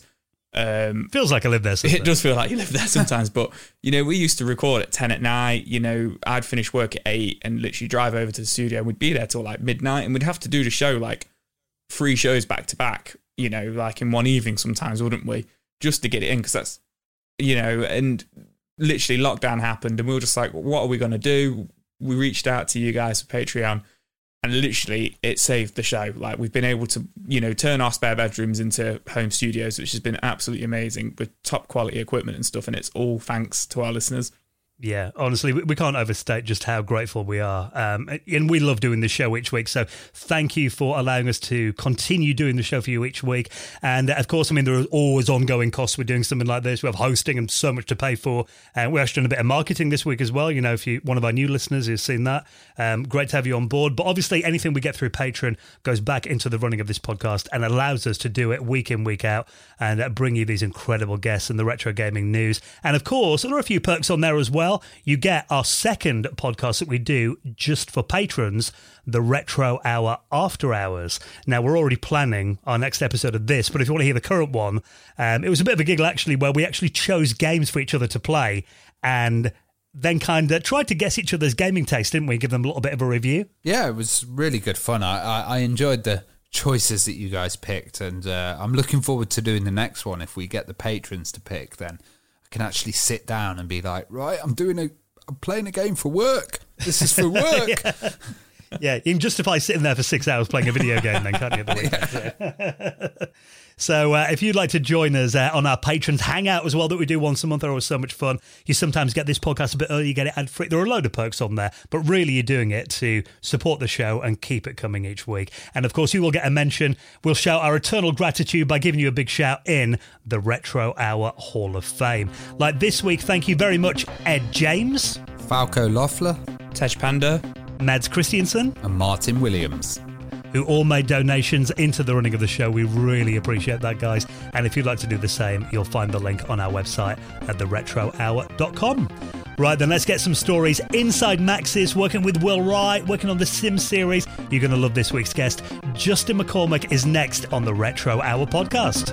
Um, Feels like I live there sometimes. it does feel like you live there sometimes, but, you know, we used to record at ten at night. You know, I'd finish work at eight and literally drive over to the studio. We'd be there till like midnight, and we'd have to do the show like three shows back to back, you know, like in one evening sometimes, wouldn't we? Just to get it in, because that's, you know, and literally lockdown happened, and we were just like, what are we going to do? We reached out to you guys for Patreon, and literally it saved the show. Like, we've been able to, you know, turn our spare bedrooms into home studios, which has been absolutely amazing with top quality equipment and stuff. And it's all thanks to our listeners. Yeah, honestly, we we can't overstate just how grateful we are. Um, and we love doing the show each week. So thank you for allowing us to continue doing the show for you each week. And of course, I mean, there are always ongoing costs with doing something like this. We have hosting and so much to pay for. And we're actually doing a bit of marketing this week as well. You know, if you one of our new listeners has seen that, um, great to have you on board. But obviously, anything we get through Patreon goes back into the running of this podcast and allows us to do it week in, week out and uh, bring you these incredible guests and the retro gaming news. And of course, there are a few perks on there as well. You get our second podcast that we do just for patrons, the Retro Hour After Hours. Now, we're already planning our next episode of this, but if you want to hear the current one, um, it was a bit of a giggle, actually, where we actually chose games for each other to play and then kind of tried to guess each other's gaming taste, didn't we? Give them a little bit of a review. Yeah, it was really good fun. I, I, I enjoyed the choices that you guys picked, and uh, I'm looking forward to doing the next one. If we get the patrons to pick, then can actually sit down and be like, right, I'm doing a, I'm playing a game for work. This is for work. yeah. yeah, you can justify sitting there for six hours playing a video game then, can't you? The yeah. So uh, if you'd like to join us uh, on our Patrons Hangout as well that we do once a month, they're always so much fun. You sometimes get this podcast a bit early, you get it ad-free. There are a load of perks on there, but really you're doing it to support the show and keep it coming each week. And of course, you will get a mention. We'll shout our eternal gratitude by giving you a big shout in the Retro Hour Hall of Fame. Like this week, thank you very much, Ed James, Falco Loeffler, Tej Panda, Mads Christiansen, and Martin Williams, who all made donations into the running of the show. We really appreciate that, guys. And if you'd like to do the same, you'll find the link on our website at the retro hour dot com. Right, then let's get some stories inside Maxis, working with Will Wright, working on the Sim series. You're going to love this week's guest. Justin McCormick is next on the Retro Hour podcast.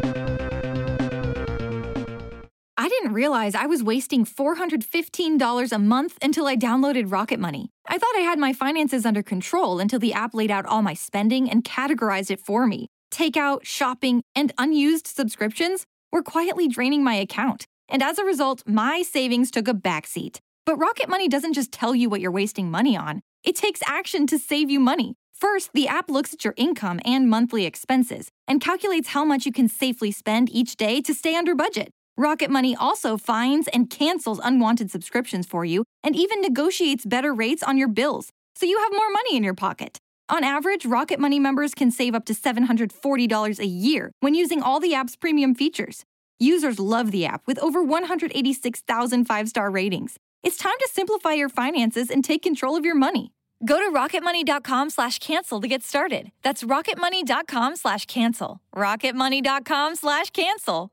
I didn't realize I was wasting four hundred fifteen dollars a month until I downloaded Rocket Money. I thought I had my finances under control until the app laid out all my spending and categorized it for me. Takeout, shopping, and unused subscriptions were quietly draining my account. And as a result, my savings took a backseat. But Rocket Money doesn't just tell you what you're wasting money on. It takes action to save you money. First, the app looks at your income and monthly expenses and calculates how much you can safely spend each day to stay under budget. Rocket Money also finds and cancels unwanted subscriptions for you and even negotiates better rates on your bills, so you have more money in your pocket. On average, Rocket Money members can save up to seven hundred forty dollars a year when using all the app's premium features. Users love the app with over one hundred eighty-six thousand five-star ratings. It's time to simplify your finances and take control of your money. Go to rocketmoney.com slash cancel to get started. That's rocketmoney.com slash cancel. rocketmoney.com slash cancel.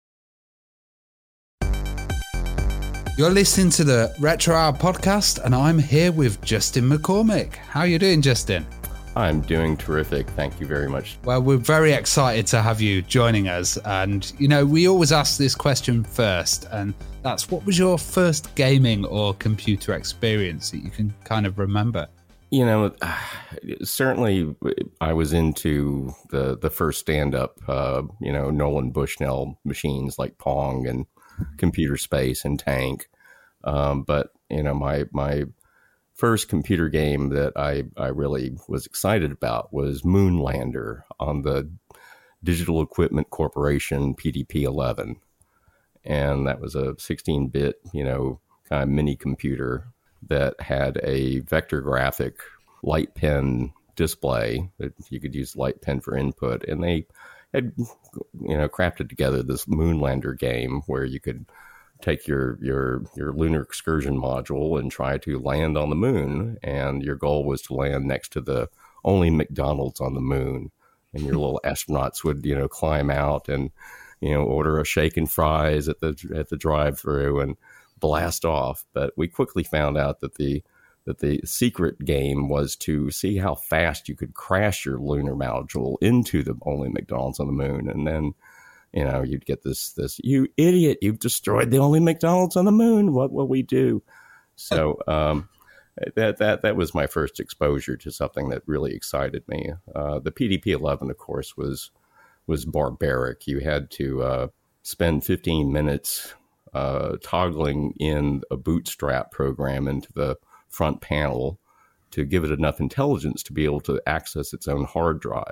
You're listening to the Retro Hour podcast, and I'm here with Justin McCormick. How are you doing, Justin? I'm doing terrific. Thank you very much. Well, we're very excited to have you joining us. And, you know, we always ask this question first, and that's, what was your first gaming or computer experience that you can kind of remember? You know, certainly I was into the, the first stand-up, uh, you know, Nolan Bushnell machines like Pong and Computer Space and Tank. Um, but, you know, my my first computer game that I, I really was excited about was Moonlander on the Digital Equipment Corporation P D P eleven. And that was a sixteen-bit, you know, kind of mini computer that had a vector graphic light pen display that you could use light pen for input. And they had, you know, crafted together this Moonlander game where you could take your, your, your lunar excursion module and try to land on the moon. And your goal was to land next to the only McDonald's on the moon. And your little astronauts would, you know, climb out and, you know, order a shake and fries at the, at the drive-thru and blast off. But we quickly found out that the, that the secret game was to see how fast you could crash your lunar module into the only McDonald's on the moon. And then, you know, you'd get this, this, you idiot, you've destroyed the only McDonald's on the moon. What will we do? So, um, that, that, that was my first exposure to something that really excited me. Uh, the P D P eleven, of course, was, was barbaric. You had to, uh, spend fifteen minutes, uh, toggling in a bootstrap program into the front panel to give it enough intelligence to be able to access its own hard drive.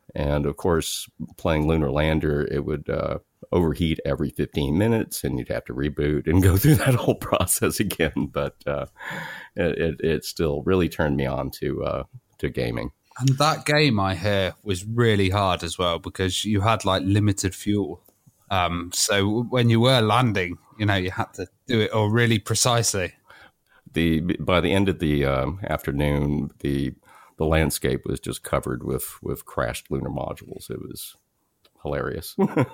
And of course, playing Lunar Lander, it would uh, overheat every fifteen minutes, and you'd have to reboot and go through that whole process again. But uh, it, it, it still really turned me on to uh, to gaming. And that game, I hear, was really hard as well because you had like limited fuel. Um, so when you were landing, you know, you had to do it all really precisely. The by the end of the um, afternoon, the the landscape was just covered with with crashed lunar modules. It was hilarious.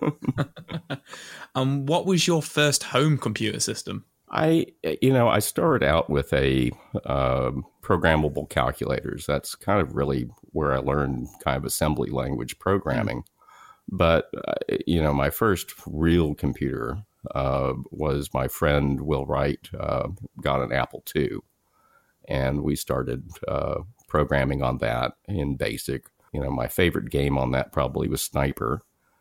Um, what was your first home computer system? I, you know, I started out with a uh, programmable calculators. That's kind of really where I learned kind of assembly language programming. Mm-hmm. But, uh, you know, my first real computer uh, was my friend Will Wright uh, got an Apple two. And we started uh, programming on that in BASIC. You know, my favorite game on that probably was Sniper,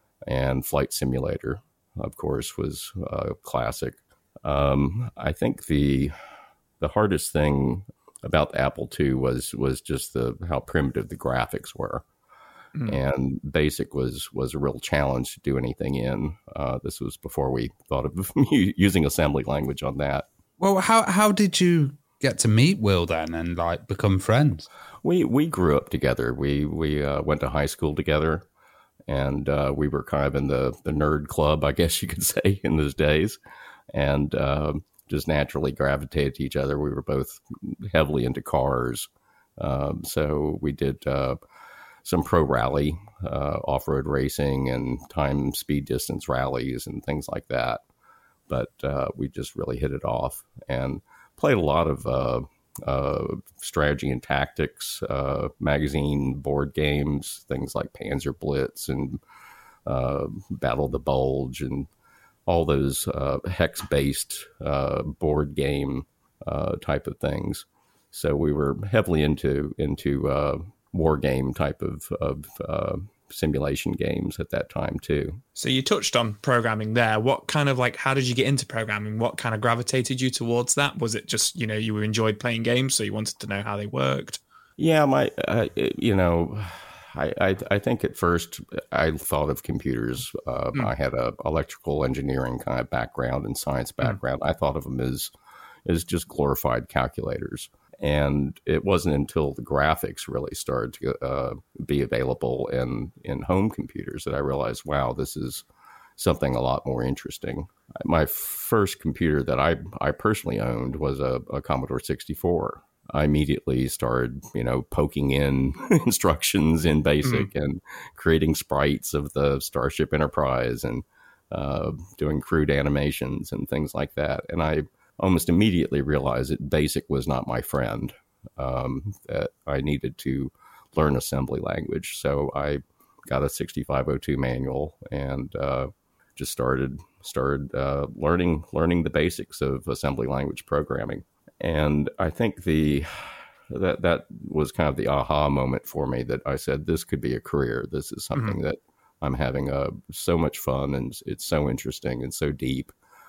and Flight Simulator, of course, was a classic. Um, I think the the hardest thing about the Apple two was was just the how primitive the graphics were, mm. and BASIC was was a real challenge to do anything in. Uh, this was before we thought of using assembly language on that. Well, how how did you get to meet Will then and like become friends? We we grew up together. We we uh, went to high school together, and uh, we were kind of in the the nerd club, I guess you could say, in those days. And uh, just naturally gravitated to each other. We were both heavily into cars. Um, so we did uh, some pro rally, uh, off-road racing and time, speed, distance rallies and things like that. But uh, we just really hit it off and played a lot of uh, uh, strategy and tactics, uh, magazine board games, things like Panzer Blitz and uh, Battle of the Bulge and all those uh, hex-based uh, board game uh, type of things. So we were heavily into into uh, war game type of, of uh, simulation games at that time too. So you touched on programming there. What kind of like, how did you get into programming? What kind of gravitated you towards that? Was it just, you know, you enjoyed playing games, so you wanted to know how they worked? Yeah, my, uh, you know... I, I, I think at first I thought of computers. Uh, mm. I had a electrical engineering kind of background and science background. Mm. I thought of them as as just glorified calculators. And it wasn't until the graphics really started to uh, be available in, in home computers that I realized, wow, this is something a lot more interesting. My first computer that I, I personally owned was a, a Commodore sixty-four. I immediately started, you know, poking in instructions in BASIC mm. and creating sprites of the Starship Enterprise and uh, doing crude animations and things like that. And I almost immediately realized that BASIC was not my friend, um, that I needed to learn assembly language. So I got a sixty-five oh two manual and uh, just started started uh, learning learning the basics of assembly language programming. And I think the that that was kind of the aha moment for me that I said, this could be a career. This is something mm-hmm. that I'm having uh, so much fun and it's so interesting and so deep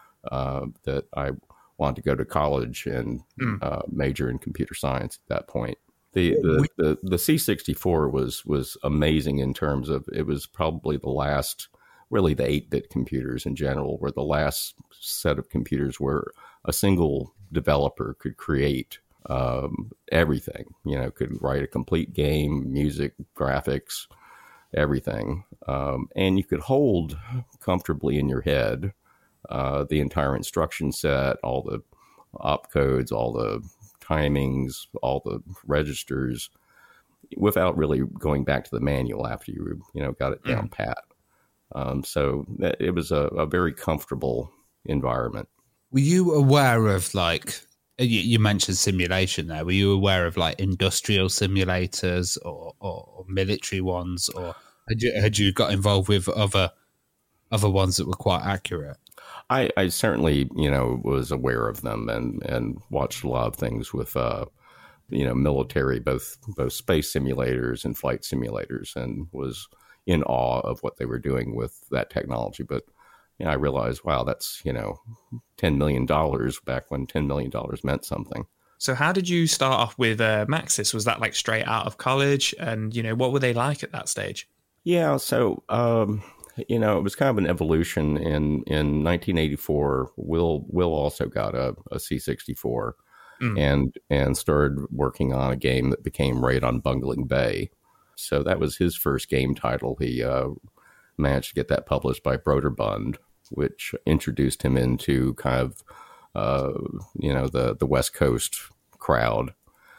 uh, that I wanted to go to college and mm. uh, major in computer science at that point. The the, the, the C sixty-four was was amazing in terms of it was probably the last, really the eight-bit computers in general were the last set of computers where a single developer could create um, everything, you know, could write a complete game, music, graphics, everything. Um, and you could hold comfortably in your head uh, the entire instruction set, all the opcodes, all the timings, all the registers without really going back to the manual after you, you know, got it down mm. pat. Um, so it was a, a very comfortable environment. Were you aware of, like, you, you mentioned simulation there, were you aware of, like, industrial simulators or, or, or military ones, or had you, had you got involved with other other ones that were quite accurate? I, I certainly, you know, was aware of them and, and watched a lot of things with, uh, you know, military, both both space simulators and flight simulators, and was in awe of what they were doing with that technology. But you know, I realized, wow, that's, you know, ten million dollars back when ten million dollars meant something. So how did you start off with uh, Maxis? Was that like straight out of college? And, you know, what were they like at that stage? Yeah, so um, you know, it was kind of an evolution. In in nineteen eighty-four, Will Will also got a, a C sixty-four mm. and and started working on a game that became Raid on Bungling Bay. So that was his first game title. He uh, managed to get that published by Broderbund, which introduced him into kind of uh, you know the the West Coast crowd,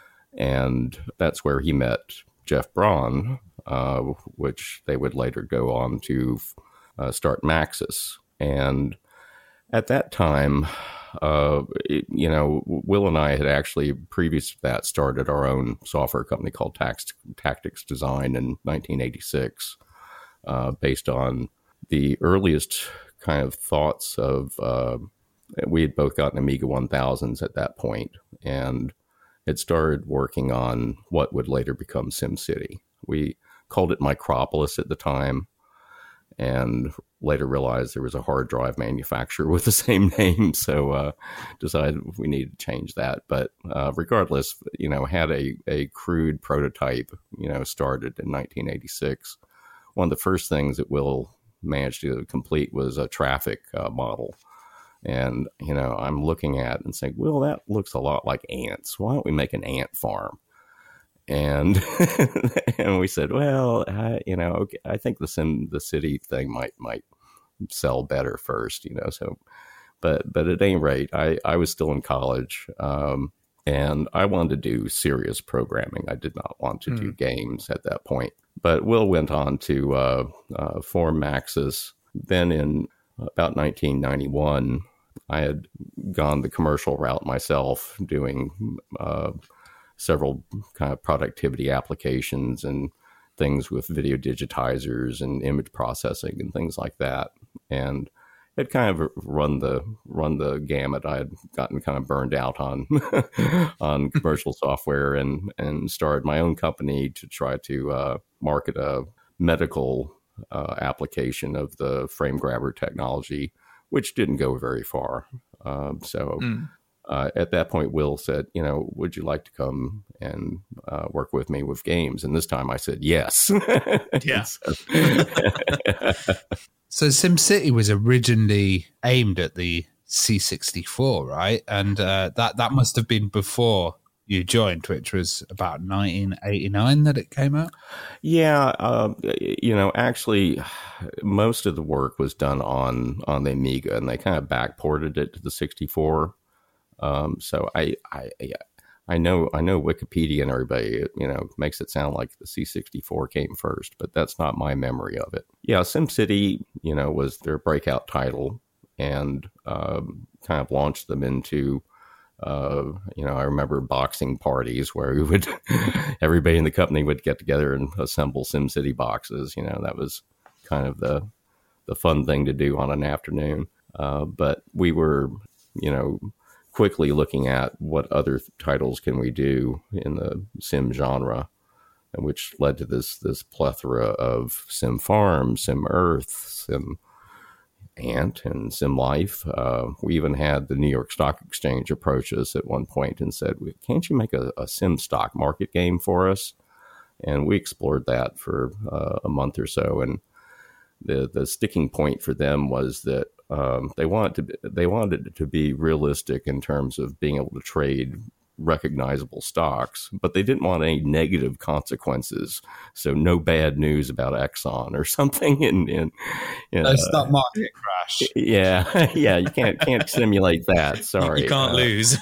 and that's where he met Jeff Braun. Uh, which they would later go on to uh, start Maxis. And at that time, uh, it, you know, Will and I had actually, previous to that, started our own software company called Tax- Tactics Design in nineteen eighty-six, uh, based on the earliest kind of thoughts of, uh, we had both gotten Amiga one thousands at that point, and had started working on what would later become SimCity. We called it Micropolis at the time, and later realized there was a hard drive manufacturer with the same name, so uh, decided we needed to change that. But uh, regardless, you know, had a, a crude prototype, you know, started in nineteen eighty-six. One of the first things that Will managed to complete was a traffic uh, model. And, you know, I'm looking at it and saying, well, that looks a lot like ants. Why don't we make an ant farm? And and we said, well, I, you know, okay, I think the sim, the city thing might might sell better first, you know. So, but but at any rate, I, I was still in college, um, and I wanted to do serious programming. I did not want to mm. do games at that point. But Will went on to uh, uh, form Maxis. Then in about nineteen ninety-one, I had gone the commercial route myself, doing Uh, several kind of productivity applications and things with video digitizers and image processing and things like that. And it kind of run the run the gamut. I had gotten kind of burned out on on commercial software, and and started my own company to try to uh, market a medical uh, application of the frame grabber technology, which didn't go very far. Um, so. Mm. Uh, at that point, Will said, you know, would you like to come and uh, work with me with games? And this time I said, yes. Yeah. so, so SimCity was originally aimed at the C sixty-four, right? And uh, that, that must have been before you joined, which was about nineteen eighty-nine that it came out? Yeah. Uh, you know, actually, most of the work was done on, on the Amiga, and they kind of backported it to the sixty-four. Um, so I, I, I know, I know Wikipedia and everybody, you know, makes it sound like the C sixty-four came first, but that's not my memory of it. Yeah. SimCity, you know, was their breakout title, and, um, kind of launched them into, uh, you know, I remember boxing parties where we would, everybody in the company would get together and assemble SimCity boxes. You know, that was kind of the, the fun thing to do on an afternoon. Uh, but we were, you know, quickly looking at what other titles can we do in the sim genre, which led to this this plethora of Sim Farm, Sim Earth, Sim Ant, and Sim Life. Uh, we even had the New York Stock Exchange approach us at one point and said, can't you make a, a Sim stock market game for us? And we explored that for uh, a month or so. And the the sticking point for them was that Um, they wanted to be, they wanted it to be realistic in terms of being able to trade recognizable stocks, but they didn't want any negative consequences. So no bad news about Exxon or something. In, in, in no uh, stock market crash. Yeah, yeah. You can't can't simulate that. Sorry, you can't uh, lose.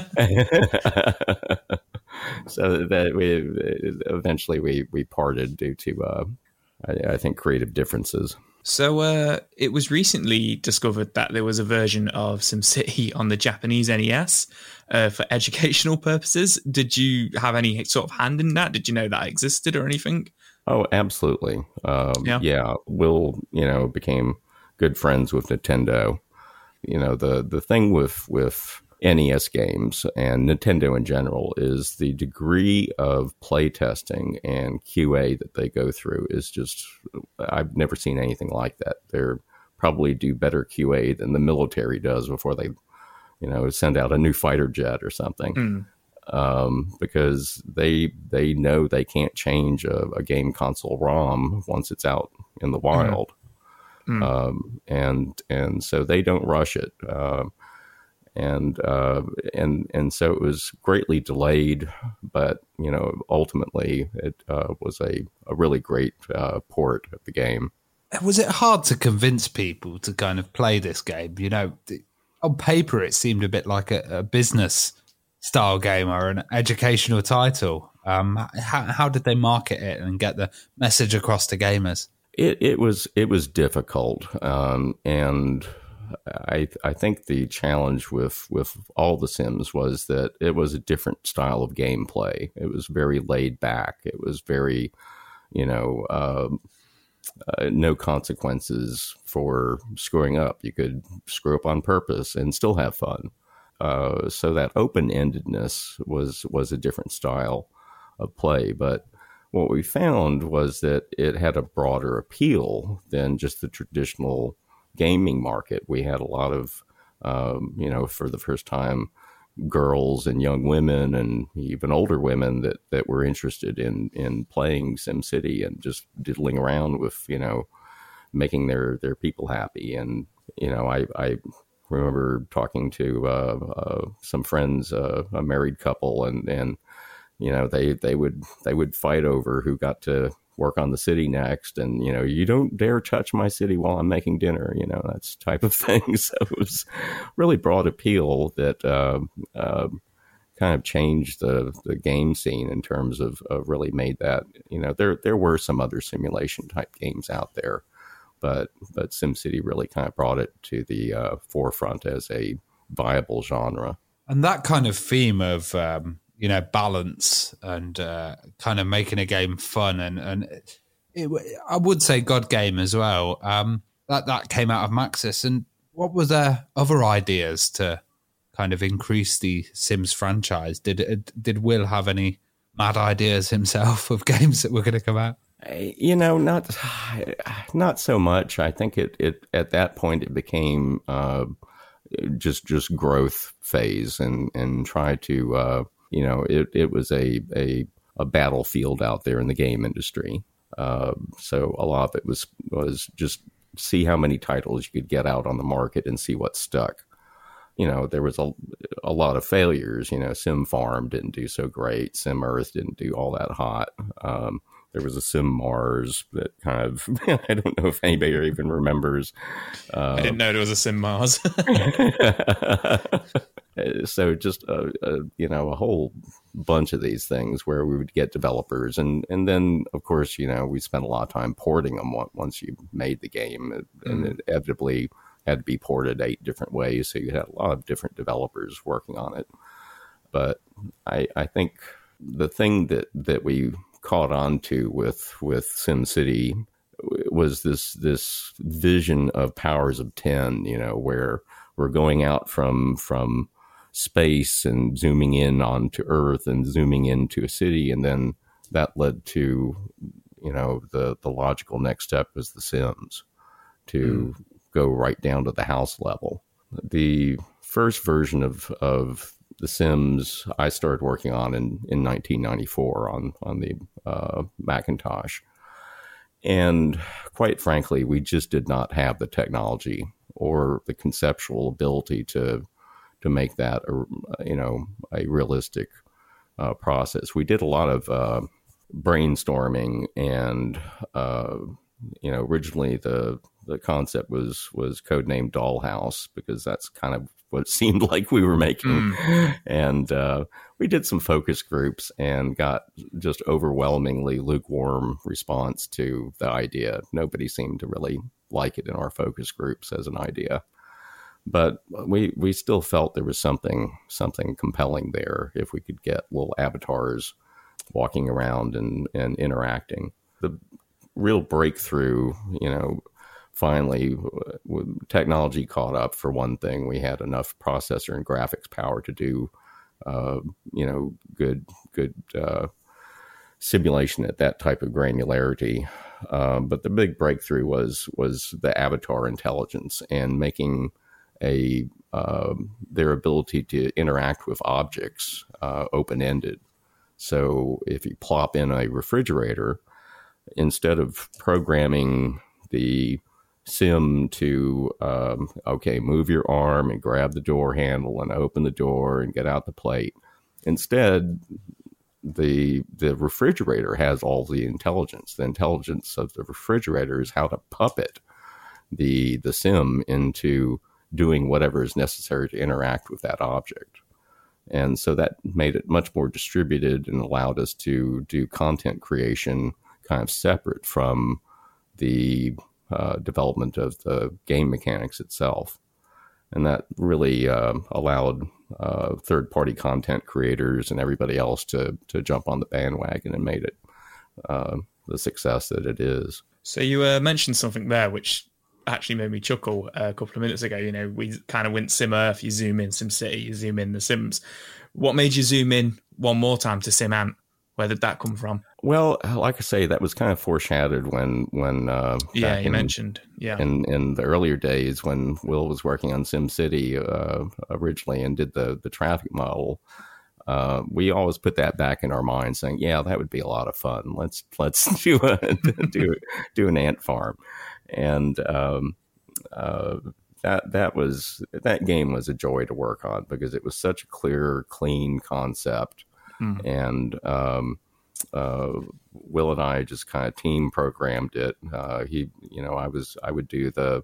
So that we eventually we we parted due to uh, I, I think creative differences. So uh, it was recently discovered that there was a version of SimCity on the Japanese N E S uh, for educational purposes. Did you have any sort of hand in that? Did you know that existed or anything? Oh, absolutely. Um, yeah. yeah. Will, you know, became good friends with Nintendo. You know, the, the thing with, with N E S games and Nintendo in general is the degree of playtesting and Q A that they go through is just, I've never seen anything like that. They're probably do better Q A than the military does before they, you know, send out a new fighter jet or something. Mm. um, because they they know they can't change a, a game console ROM once it's out in the wild, mm-hmm. um, and and so they don't rush it, uh, and uh, and and so it was greatly delayed, but you know ultimately it uh, was a, a really great uh, port of the game. Was it hard to convince people to kind of play this game? You know, on paper it seemed a bit like a, a business style game or an educational title. Um, how, how did they market it and get the message across to gamers? It, it was it was difficult, um, and I I think the challenge with with all the Sims was that it was a different style of gameplay. It was very laid back. It was very, you know, uh, uh, no consequences for screwing up. You could screw up on purpose and still have fun. Uh, so that open-endedness was was a different style of play. But what we found was that it had a broader appeal than just the traditional gaming market. We had a lot of, um, you know, for the first time, girls and young women and even older women that, that were interested in, in playing SimCity and just diddling around with, you know, making their, their people happy. And, you know, I, I remember talking to uh, uh, some friends, uh, a married couple, and, and you know, they, they would they would fight over who got to work on the city next. And, you know, you don't dare touch my city while I'm making dinner, you know, that's type of thing. So it was really broad appeal that uh, uh, kind of changed the, the game scene in terms of, of really made that, you know, there there were some other simulation type games out there. But but SimCity really kind of brought it to the uh, forefront as a viable genre. And that kind of theme of, um, you know, balance and uh, kind of making a game fun. And, and it, it, I would say God Game as well. Um, that, that came out of Maxis. And what were their other ideas to kind of increase the Sims franchise? Did, did Will have any mad ideas himself of games that were going to come out? You know, not not so much. I think it, it at that point it became uh, just just growth phase and and try to uh, you know it, it was a, a a battlefield out there in the game industry. Uh, so a lot of it was was just see how many titles you could get out on the market and see what stuck. You know, there was a a lot of failures. You know, Sim Farm didn't do so great. Sim Earth didn't do all that hot. Um, There was a Sim Mars that kind of, I don't know if anybody even remembers. Uh, I didn't know there was a Sim Mars. So just, uh, uh, you know, a whole bunch of these things where we would get developers. And, and then, of course, you know, we spent a lot of time porting them once you made the game. And it inevitably had to be ported eight different ways. So you had a lot of different developers working on it. But I, I think the thing that, that we caught on to with with SimCity was this this vision of powers of ten, you know, where we're going out from from space and zooming in onto Earth and zooming into a city, and then that led to, you know, the the logical next step was the Sims to mm. go right down to the house level. The first version of of The Sims I started working on in, in nineteen ninety-four on, on the uh, Macintosh. And quite frankly, we just did not have the technology or the conceptual ability to to make that, a, you know, a realistic uh, process. We did a lot of uh, brainstorming and, uh, you know, originally the the concept was, was codenamed Dollhouse because that's kind of what it seemed like we were making. Mm. And uh, we did some focus groups and got just overwhelmingly lukewarm response to the idea. Nobody seemed to really like it in our focus groups as an idea. But we we still felt there was something something compelling there if we could get little avatars walking around and, and interacting. The real breakthrough, you know, finally, technology caught up. For one thing, we had enough processor and graphics power to do, uh, you know, good good uh, simulation at that type of granularity. Um, but the big breakthrough was was the avatar intelligence and making a uh, their ability to interact with objects uh, open-ended. So if you plop in a refrigerator, instead of programming the sim to, um, okay, move your arm and grab the door handle and open the door and get out the plate, instead, the the refrigerator has all the intelligence. The intelligence of the refrigerator is how to puppet the the sim into doing whatever is necessary to interact with that object. And so that made it much more distributed and allowed us to do content creation kind of separate from the uh, development of the game mechanics itself. And that really uh, allowed uh, third-party content creators and everybody else to to jump on the bandwagon and made it uh, the success that it is. So you uh, mentioned something there which actually made me chuckle a couple of minutes ago. You know, we kind of went Sim Earth, you zoom in Sim City, you zoom in The Sims. What made you zoom in one more time to Sim Ant? Where did that come from? Well, like I say, that was kind of foreshadowed when when uh, yeah, you in, mentioned yeah in in the earlier days when Will was working on Sim City uh, originally and did the the traffic model. Uh, we always put that back in our minds, saying, "Yeah, that would be a lot of fun. Let's let's do a, do do an ant farm." And um, uh, that that was that game was a joy to work on because it was such a clear, clean concept, mm. and um, uh, Will and I just kind of team programmed it. Uh, he, you know, I was I would do the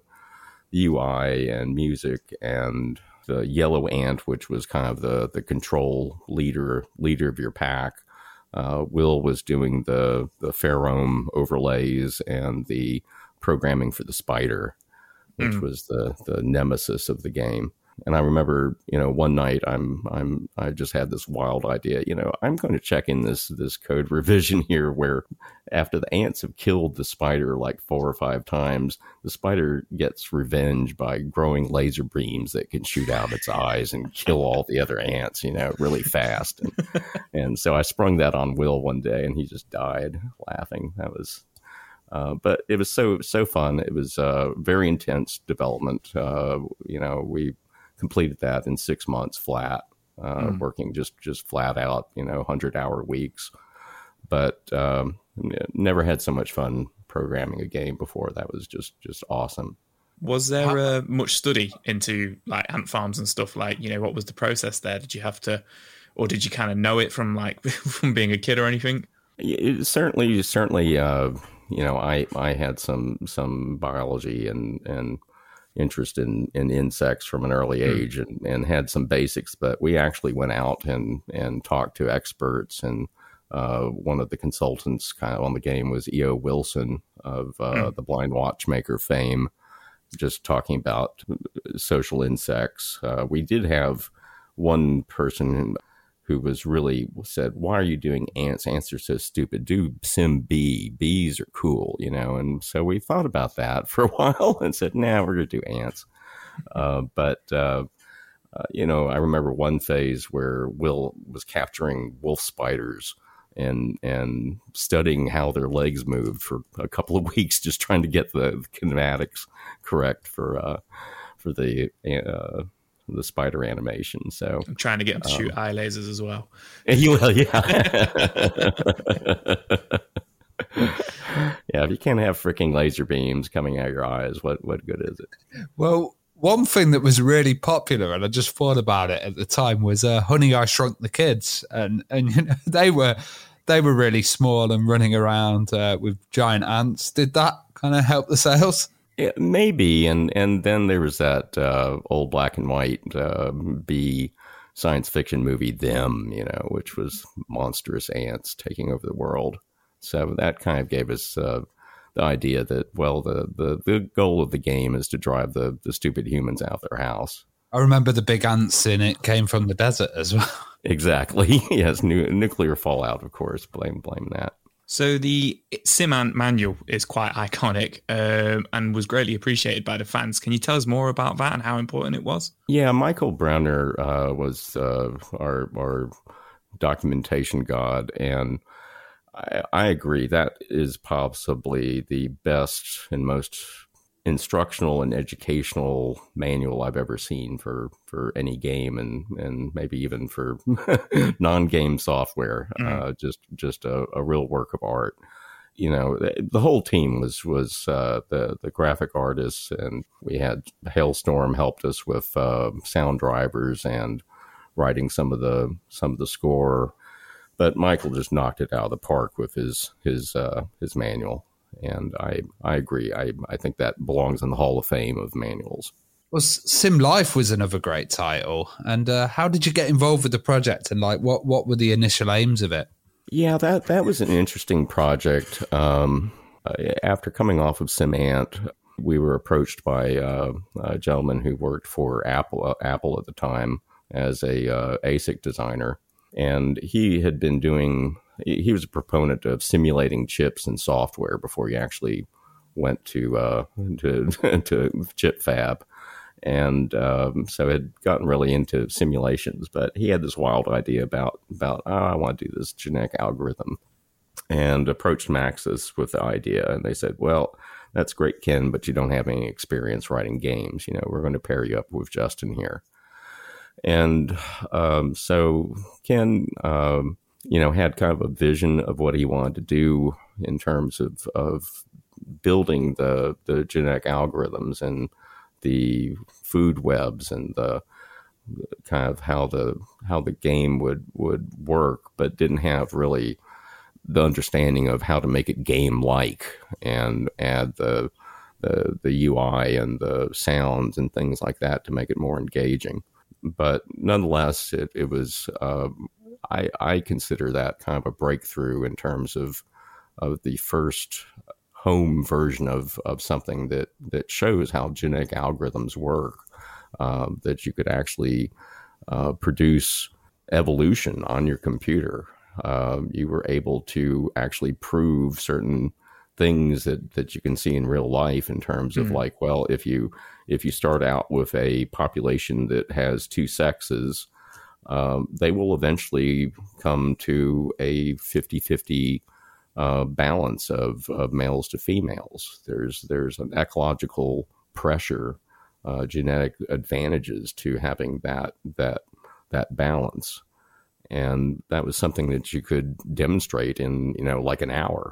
U I and music and the yellow ant, which was kind of the the control leader leader of your pack. Uh, Will was doing the the pheromone overlays and the programming for the spider, which mm. was the the nemesis of the game. And I remember, you know, one night I'm I'm I just had this wild idea. You know, I'm going to check in this this code revision here, where after the ants have killed the spider like four or five times, the spider gets revenge by growing laser beams that can shoot out its eyes and kill all the other ants, you know, really fast. And, and so I sprung that on Will one day, and he just died laughing. That was. Uh, but it was so so fun. It was uh, very intense development. Uh, you know, we completed that in six months flat, uh, mm. working just just flat out. You know, hundred hour weeks. But um, never had so much fun programming a game before. That was just just awesome. Was there uh, much study into like ant farms and stuff? Like, you know, what was the process there? Did you have to, or did you kind of know it from like from being a kid or anything? It, certainly, certainly. Uh, You know, I, I had some some biology and, and interest in, in insects from an early age mm. and, and had some basics, but we actually went out and, and talked to experts. And uh, one of the consultants kind of on the game was E O Wilson of uh, mm. the Blind Watchmaker fame, just talking about social insects. Uh, we did have one person who was really said, "Why are you doing ants? Ants are so stupid. Do Sim Bee. Bees are cool, you know." And so we thought about that for a while and said, "Nah, we're going to do ants." Uh, but, uh, uh, you know, I remember one phase where Will was capturing wolf spiders and and studying how their legs moved for a couple of weeks, just trying to get the kinematics correct for uh, for the uh the spider animation. So I'm trying to get him to um, shoot eye lasers as well. Well, yeah. Yeah, if you can't have freaking laser beams coming out of your eyes, what, what good is it? Well, one thing that was really popular, and I just thought about it at the time, was uh, Honey, I Shrunk the Kids. And, and you know, they were they were really small and running around uh, with giant ants. Did that kind of help the sales? Yeah, maybe, and and then there was that uh, old black and white uh, B science fiction movie, Them, you know, which was monstrous ants taking over the world. So that kind of gave us uh, the idea that, well, the, the, the goal of the game is to drive the, the stupid humans out of their house. I remember the big ants in it came from the desert as well. Exactly. Yes, nu- nuclear fallout, of course. Blame blame that. So the Sim Ant manual is quite iconic um, and was greatly appreciated by the fans. Can you tell us more about that and how important it was? Yeah, Michael Browner uh, was uh, our, our documentation god, and I, I agree that is possibly the best and most instructional and educational manual I've ever seen for, for any game, and, and maybe even for non-game software. Mm. Uh, just just a, a real work of art. You know, the, the whole team was was uh, the the graphic artists, and we had Hailstorm helped us with uh, sound drivers and writing some of the some of the score. But Michael just knocked it out of the park with his his uh, his manual. And I, I agree. I, I think that belongs in the Hall of Fame of manuals. Well, Sim Life was another great title. And uh, how did you get involved with the project? And like, what, what were the initial aims of it? Yeah, that, that was an interesting project. Um, after coming off of SimAnt, we were approached by uh, a gentleman who worked for Apple, uh, Apple at the time as a uh, A S I C designer. And he had been doing... He was a proponent of simulating chips and software before he actually went to uh, to, to chip fab, and um, so had gotten really into simulations. But he had this wild idea about about oh, I want to do this genetic algorithm, and approached Maxis with the idea. And they said, "Well, that's great, Ken, but you don't have any experience writing games. You know, we're going to pair you up with Justin here." And um, so Ken. Um, you know, had kind of a vision of what he wanted to do in terms of, of building the, the genetic algorithms and the food webs and the kind of how the, how the game would, would work, but didn't have really the understanding of how to make it game-like and add the, the, the U I and the sounds and things like that to make it more engaging. But nonetheless, it, it was, um, I, I consider that kind of a breakthrough in terms of of the first home version of, of something that, that shows how genetic algorithms work, uh, that you could actually uh, produce evolution on your computer. Uh, you were able to actually prove certain things that, that you can see in real life in terms of mm. like, well, if you if you start out with a population that has two sexes, Um, they will eventually come to a fifty-fifty uh, balance of, of males to females. There's there's an ecological pressure, uh, genetic advantages to having that that that balance, and that was something that you could demonstrate in you know like an hour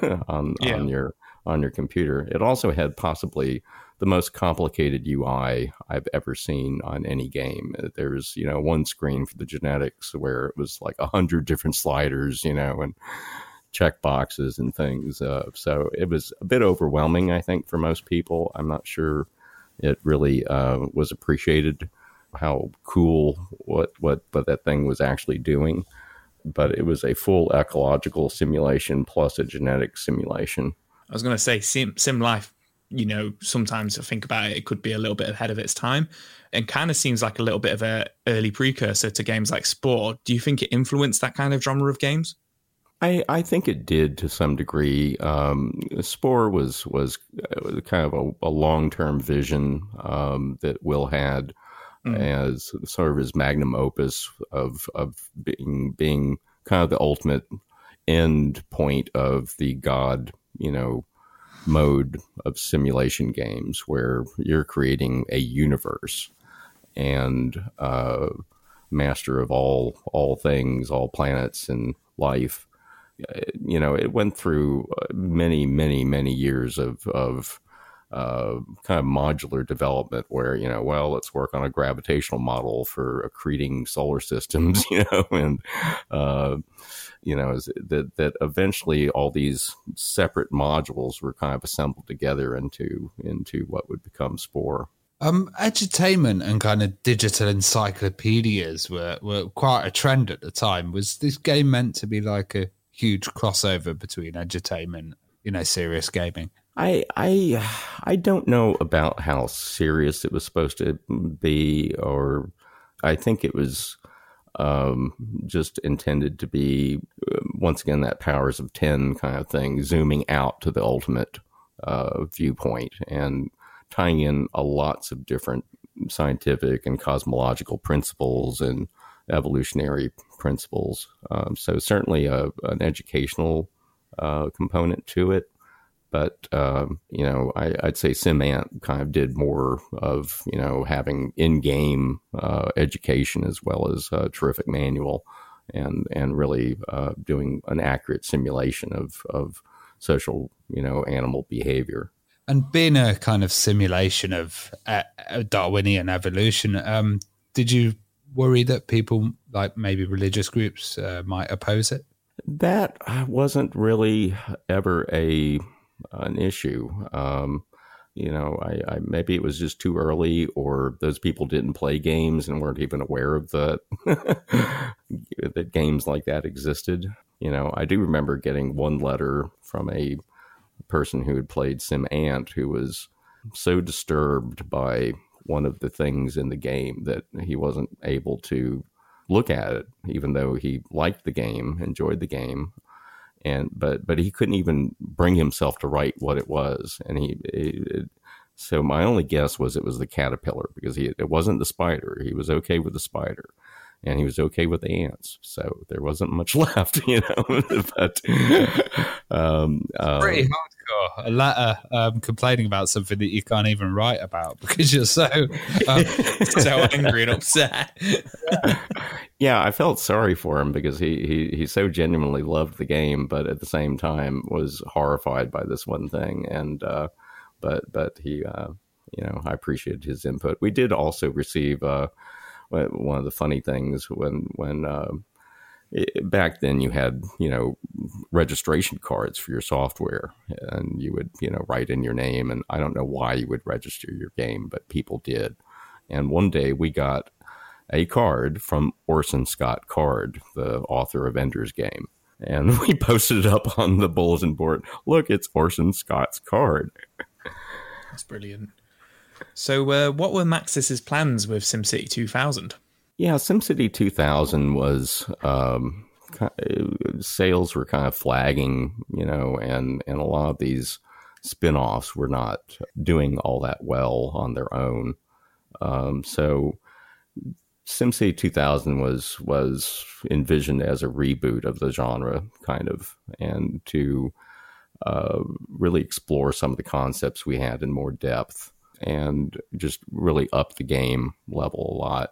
on yeah. on your on your computer. It also had possibly the most complicated U I I've ever seen on any game. There's, you know, one screen for the genetics where it was like a hundred different sliders, you know, and check boxes and things. Uh, so it was a bit overwhelming, I think, for most people. I'm not sure it really uh, was appreciated how cool what, what, what that thing was actually doing. But it was a full ecological simulation plus a genetic simulation. I was going to say Sim, Sim Life, you know, sometimes I think about it, it could be a little bit ahead of its time and kind of seems like a little bit of an early precursor to games like Spore. Do you think it influenced that kind of genre of games? I, I think it did to some degree. Um, Spore was, was kind of a, a long-term vision um, that Will had mm. as sort of his magnum opus of, of being, being kind of the ultimate end point of the God, you know, mode of simulation games where you're creating a universe and uh, master of all all things, all planets and life. You know, it went through many, many, many years of of uh, kind of modular development where, you know, well, let's work on a gravitational model for accreting solar systems, you know, and, uh, you know, is that, that eventually all these separate modules were kind of assembled together into, into what would become Spore. Um, edutainment and kind of digital encyclopedias were, were quite a trend at the time. Was this game meant to be like a huge crossover between edutainment, you know, serious gaming? I I I don't know about how serious it was supposed to be, or I think it was um, just intended to be, uh, once again, that powers of ten kind of thing, zooming out to the ultimate uh, viewpoint and tying in a lots of different scientific and cosmological principles and evolutionary principles. Um, so certainly a, an educational uh, component to it. But, um, you know, I, I'd say SimAnt kind of did more of, you know, having in-game uh, education as well as a terrific manual and and really uh, doing an accurate simulation of, of social, you know, animal behavior. And being a kind of simulation of uh, Darwinian evolution, um, did you worry that people, like maybe religious groups, uh, might oppose it? That wasn't really ever a an issue. Um, you know, I, I maybe it was just too early, or those people didn't play games and weren't even aware of the that games like that existed. You know, I do remember getting one letter from a person who had played SimAnt who was so disturbed by one of the things in the game that he wasn't able to look at it, even though he liked the game, enjoyed the game. And but but he couldn't even bring himself to write what it was, and he. It, so my only guess was it was the caterpillar, because he it wasn't the spider. He was okay with the spider, and he was okay with the ants. So there wasn't much left, you know. But um, uh, pretty hardcore. A letter um, complaining about something that you can't even write about because you're so um, so angry and upset. Yeah. Yeah, I felt sorry for him because he, he, he so genuinely loved the game, but at the same time was horrified by this one thing. And uh, but but he, uh, you know, I appreciated his input. We did also receive uh, one of the funny things when when uh, it, back then you had, you know, registration cards for your software, and you would, you know, write in your name. And I don't know why you would register your game, but people did. And one day we got a card from Orson Scott Card, the author of Ender's Game. And we posted it up on the bulletin board. Look, it's Orson Scott's card. That's brilliant. So uh, what were Maxis's plans with SimCity two thousand? Yeah, SimCity two thousand was... Um, sales were kind of flagging, you know, and, and a lot of these spin-offs were not doing all that well on their own. Um, so... SimCity two thousand was was envisioned as a reboot of the genre, kind of, and to uh, really explore some of the concepts we had in more depth and just really up the game level a lot.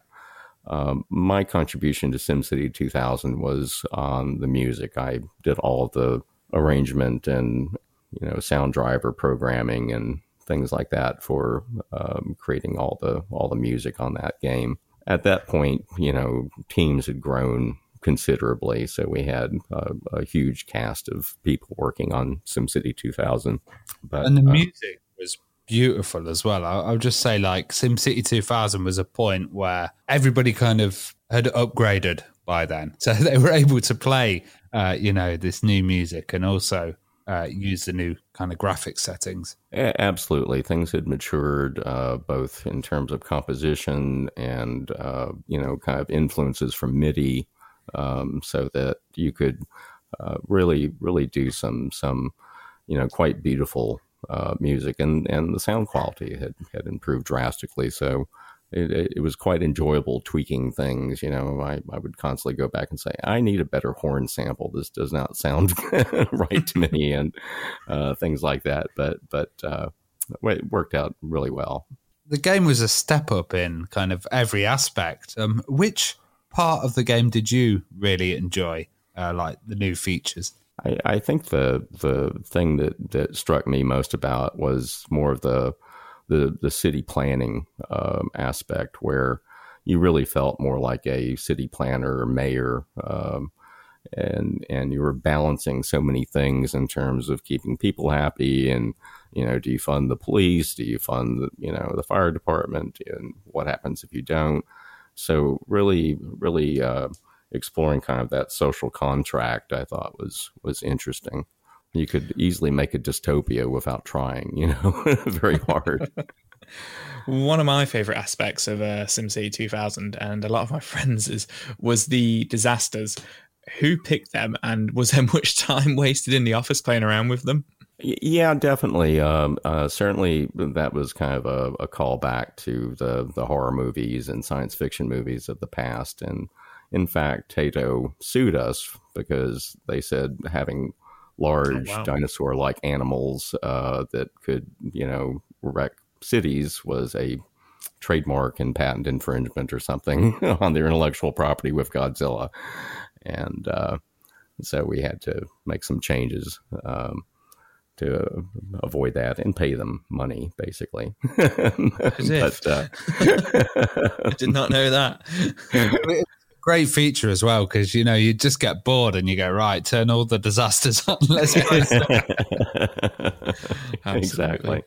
Um, my contribution to SimCity two thousand was on the music. I did all of the arrangement and, you know, sound driver programming and things like that for um, creating all the all the music on that game. At that point, you know, teams had grown considerably, so we had a, a huge cast of people working on SimCity two thousand. But, and the uh, music was beautiful as well. I, I'll just say, like, SimCity two thousand was a point where everybody kind of had upgraded by then, so they were able to play, uh, you know, this new music and also uh, use the new kind of graphic settings. Absolutely. Things had matured, uh, both in terms of composition and, uh, you know, kind of influences from MIDI, um, so that you could uh, really, really do some, some, you know, quite beautiful uh, music. And, and the sound quality had, had improved drastically. So it, it was quite enjoyable tweaking things. You know, I, I would constantly go back and say, I need a better horn sample. This does not sound right to me, and uh, things like that. But but uh, it worked out really well. The game was a step up in kind of every aspect. Um, which part of the game did you really enjoy, uh, like the new features? I, I think the the thing that, that struck me most about was more of the the the city planning um, aspect, where you really felt more like a city planner or mayor, um, and and you were balancing so many things in terms of keeping people happy, and, you know, do you fund the police, do you fund the, you know, the fire department, and what happens if you don't? So really, really uh, exploring kind of that social contract, I thought was was interesting. You could easily make a dystopia without trying, you know, very hard. One of my favorite aspects of uh, SimCity two thousand, and a lot of my friends, is was the disasters. Who picked them, and was there much time wasted in the office playing around with them? Yeah, definitely. Um, uh, certainly, that was kind of a, a callback to the, the horror movies and science fiction movies of the past. And in fact, Taito sued us because they said having large oh, wow. dinosaur-like animals uh, that could, you know, wreck cities was a trademark and patent infringement or something on their intellectual property with Godzilla. And uh, so we had to make some changes um, to avoid that and pay them money, basically. As if. But, uh, I did not know that. Great feature as well, because, you know, you just get bored and you go, right, turn all the disasters on. Let's go. Exactly.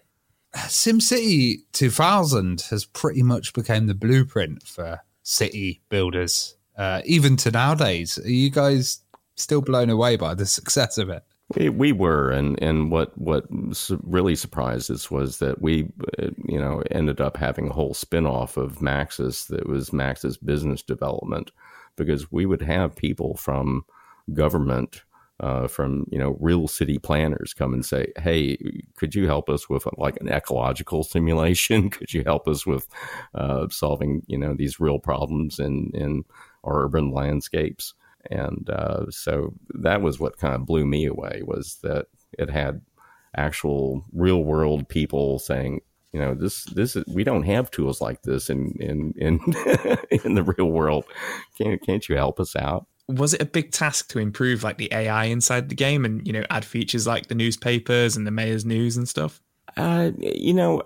SimCity two thousand has pretty much become the blueprint for city builders, uh, even to nowadays. Are you guys still blown away by the success of it? We we were, and, and what what really surprised us was that we, you know, ended up having a whole spinoff of Maxis that was Maxis Business Development, because we would have people from government, uh, from, you know, real city planners come and say, hey, could you help us with like an ecological simulation? Could you help us with uh, solving, you know, these real problems in, in our urban landscapes? And uh, so that was what kind of blew me away, was that it had actual real world people saying, you know, this, this is, we don't have tools like this in, in, in, in the real world. Can't, can't you help us out? Was it a big task to improve like the A I inside the game and, you know, add features like the newspapers and the mayor's news and stuff? Uh, you know,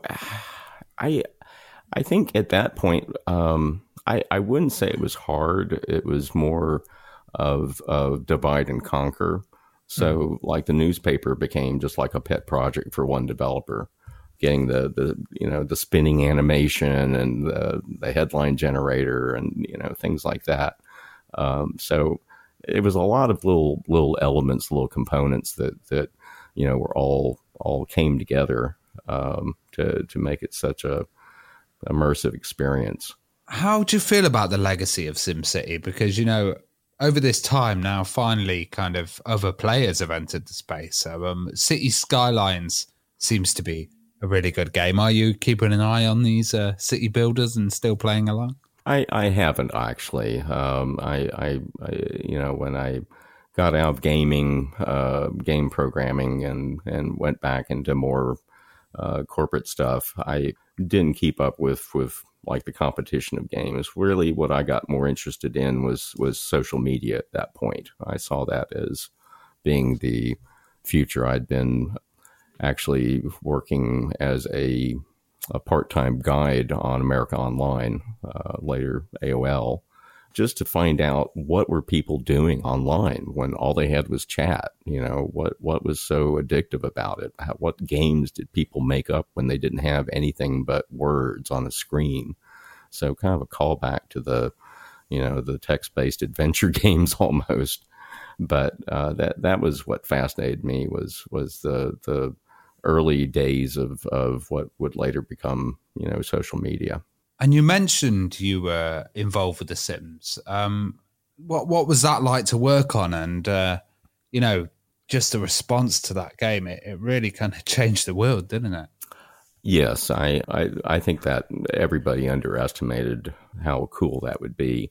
I, I think at that point, um, I, I wouldn't say it was hard. It was more of, of divide and conquer. So mm-hmm. like the newspaper became just like a pet project for one developer, getting the, the, you know, the spinning animation and the, the headline generator and, you know, things like that. Um, so it was a lot of little, little elements, little components that, that, you know, were all, all came together, um, to, to make it such a immersive experience. How do you feel about the legacy of SimCity? Because, you know, over this time now, finally, kind of other players have entered the space. So, um, City Skylines seems to be a really good game. Are you keeping an eye on these uh, city builders and still playing along? I, I haven't actually. Um, I, I, I, you know, when I got out of gaming, uh, game programming, and and went back into more uh, corporate stuff, I didn't keep up with with like the competition of games. Really, what I got more interested in was was social media at that point. I saw that as being the future. I'd been actually working as a a part-time guide on America Online, uh, later A O L, just to find out what were people doing online when all they had was chat. You know, what, what was so addictive about it? How, what games did people make up when they didn't have anything but words on a screen? So kind of a callback to the, you know, the text-based adventure games almost. But uh, that that was what fascinated me, was was the the early days of, of what would later become, you know, social media. And you mentioned you were involved with The Sims. Um, what what was that like to work on? And, uh, you know, just the response to that game, it, it really kind of changed the world, didn't it? Yes, I, I, I think that everybody underestimated how cool that would be.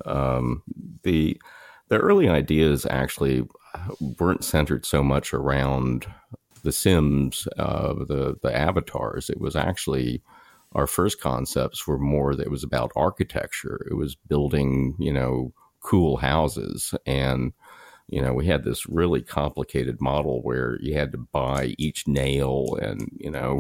Um, the the early ideas actually weren't centered so much around The Sims, uh, the the avatars. It was actually, our first concepts were more that it was about architecture. It was building, you know, cool houses. And, you know, we had this really complicated model where you had to buy each nail and, you know,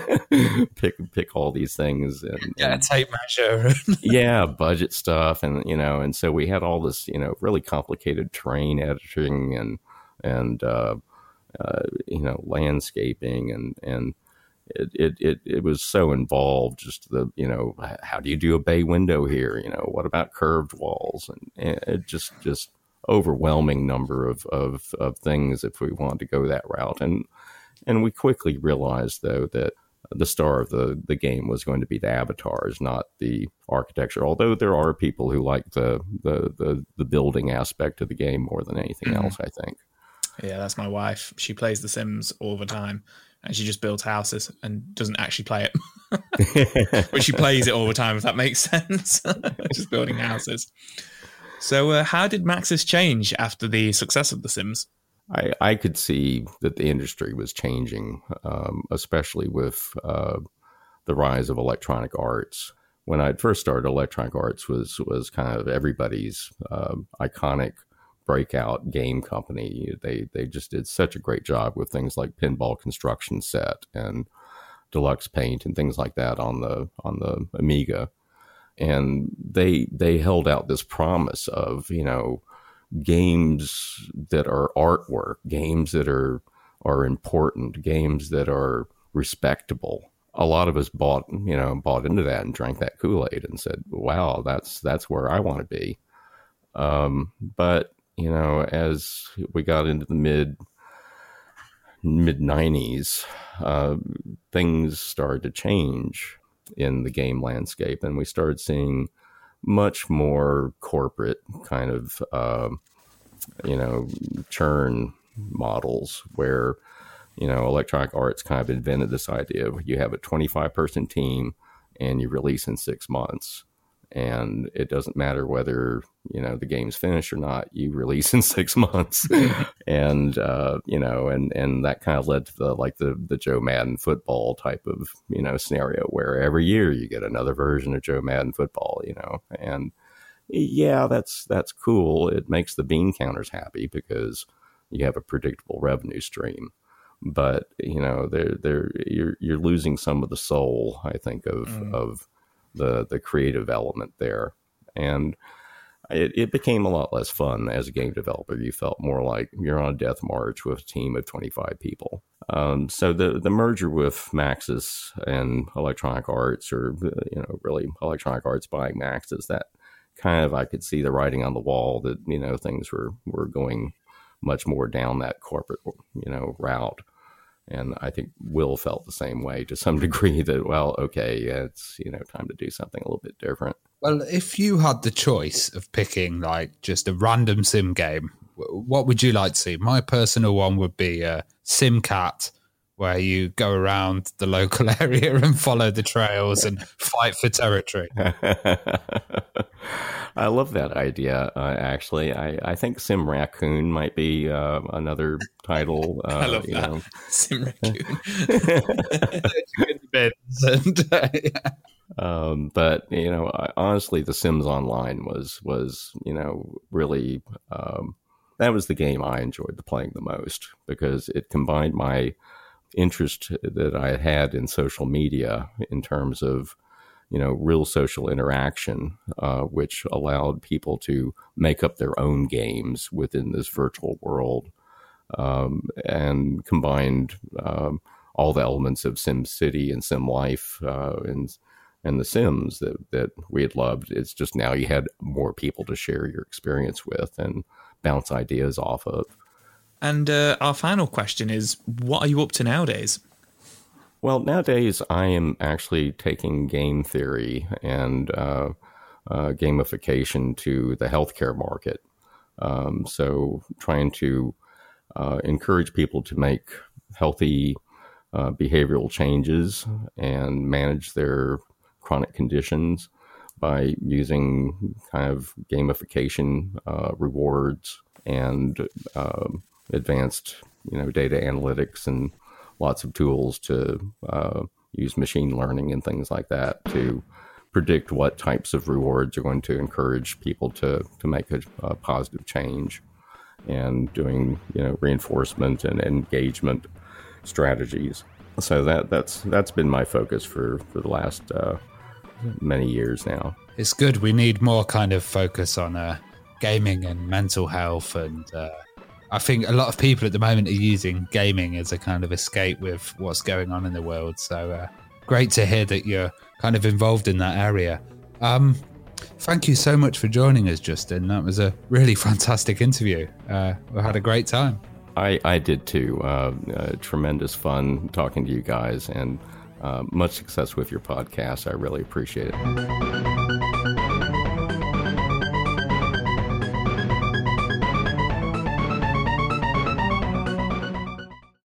pick pick all these things. And, yeah, and, tape measure. yeah, budget stuff. And, you know, and so we had all this, you know, really complicated terrain editing and, and, uh, Uh, you know, landscaping, and and it, it it it was so involved. Just the, you know, how do you do a bay window here? You know, what about curved walls? And, and it just just overwhelming number of, of of things if we wanted to go that route. And and we quickly realized though that the star of the the game was going to be the avatars, not the architecture. Although there are people who like the the the, the building aspect of the game more than anything else, I think. Yeah, that's my wife. She plays The Sims all the time, and she just builds houses and doesn't actually play it. But she plays it all the time, if that makes sense. Just building houses. So uh, how did Maxis change after the success of The Sims? I, I could see that the industry was changing, um, especially with uh, the rise of electronic arts. When I first started, Electronic Arts was was kind of everybody's uh, iconic breakout game company. They they just did such a great job with things like Pinball Construction Set and Deluxe Paint and things like that on the on the Amiga, and they they held out this promise of, you know, games that are artwork, games that are are important, games that are respectable. A lot of us bought, you know, bought into that and drank that Kool-Aid and said, "Wow, that's that's where I want to be." Um, but you know, as we got into the mid mid nineties, uh, things started to change in the game landscape, and we started seeing much more corporate kind of, uh, you know, churn models where, you know, Electronic Arts kind of invented this idea of you have a twenty-five person team and you release in six months. And it doesn't matter whether, you know, the game's finished or not, you release in six months. and, uh, you know, and, and that kind of led to the, like the, the Joe Madden football type of, you know, scenario where every year you get another version of Joe Madden football, you know, and yeah, that's, that's cool. It makes the bean counters happy because you have a predictable revenue stream. But, you know, they're, they're, you're, you're losing some of the soul, I think, of, mm. of the, the creative element there. And it, it became a lot less fun as a game developer. You felt more like you're on a death march with a team of twenty-five people. Um, so the, the merger with Maxis and Electronic Arts, or, you know, really Electronic Arts buying Maxis, that kind of, I could see the writing on the wall that, you know, things were, were going much more down that corporate, you know, route. And I think Will felt the same way to some degree that, well, okay, yeah, it's, you know, time to do something a little bit different. Well, if you had the choice of picking like just a random sim game, what would you like to see? My personal one would be uh, SimCat, where you go around the local area and follow the trails and fight for territory. I love that idea, uh, actually. I, I think Sim Raccoon might be uh, another title. Uh, I love you that. Know. Sim Raccoon. um, but, you know, I, honestly, The Sims Online was, was you know, really, um, that was the game I enjoyed playing the most because it combined my interest that I had in social media in terms of, you know, real social interaction, uh, which allowed people to make up their own games within this virtual world, um, and combined um, all the elements of SimCity and Sim Life uh, and and the Sims that that we had loved. It's just now you had more people to share your experience with and bounce ideas off of. And uh, our final question is, what are you up to nowadays? Well, nowadays I am actually taking game theory and uh, uh, gamification to the healthcare market. Um, so trying to uh, encourage people to make healthy uh, behavioral changes and manage their chronic conditions by using kind of gamification uh, rewards and uh, advanced, you know, data analytics and lots of tools to uh, use machine learning and things like that to predict what types of rewards are going to encourage people to, to make a, a positive change, and doing, you know, reinforcement and engagement strategies. So that that's that's been my focus for, for the last uh, many years now. It's good. We need more kind of focus on uh, gaming and mental health, and uh, I think a lot of people at the moment are using gaming as a kind of escape with what's going on in the world. So uh, great to hear that you're kind of involved in that area. Um, thank you so much for joining us, Justin. That was a really fantastic interview. Uh, we had a great time. I, I did too. Uh, uh, tremendous fun talking to you guys, and uh, much success with your podcast. I really appreciate it.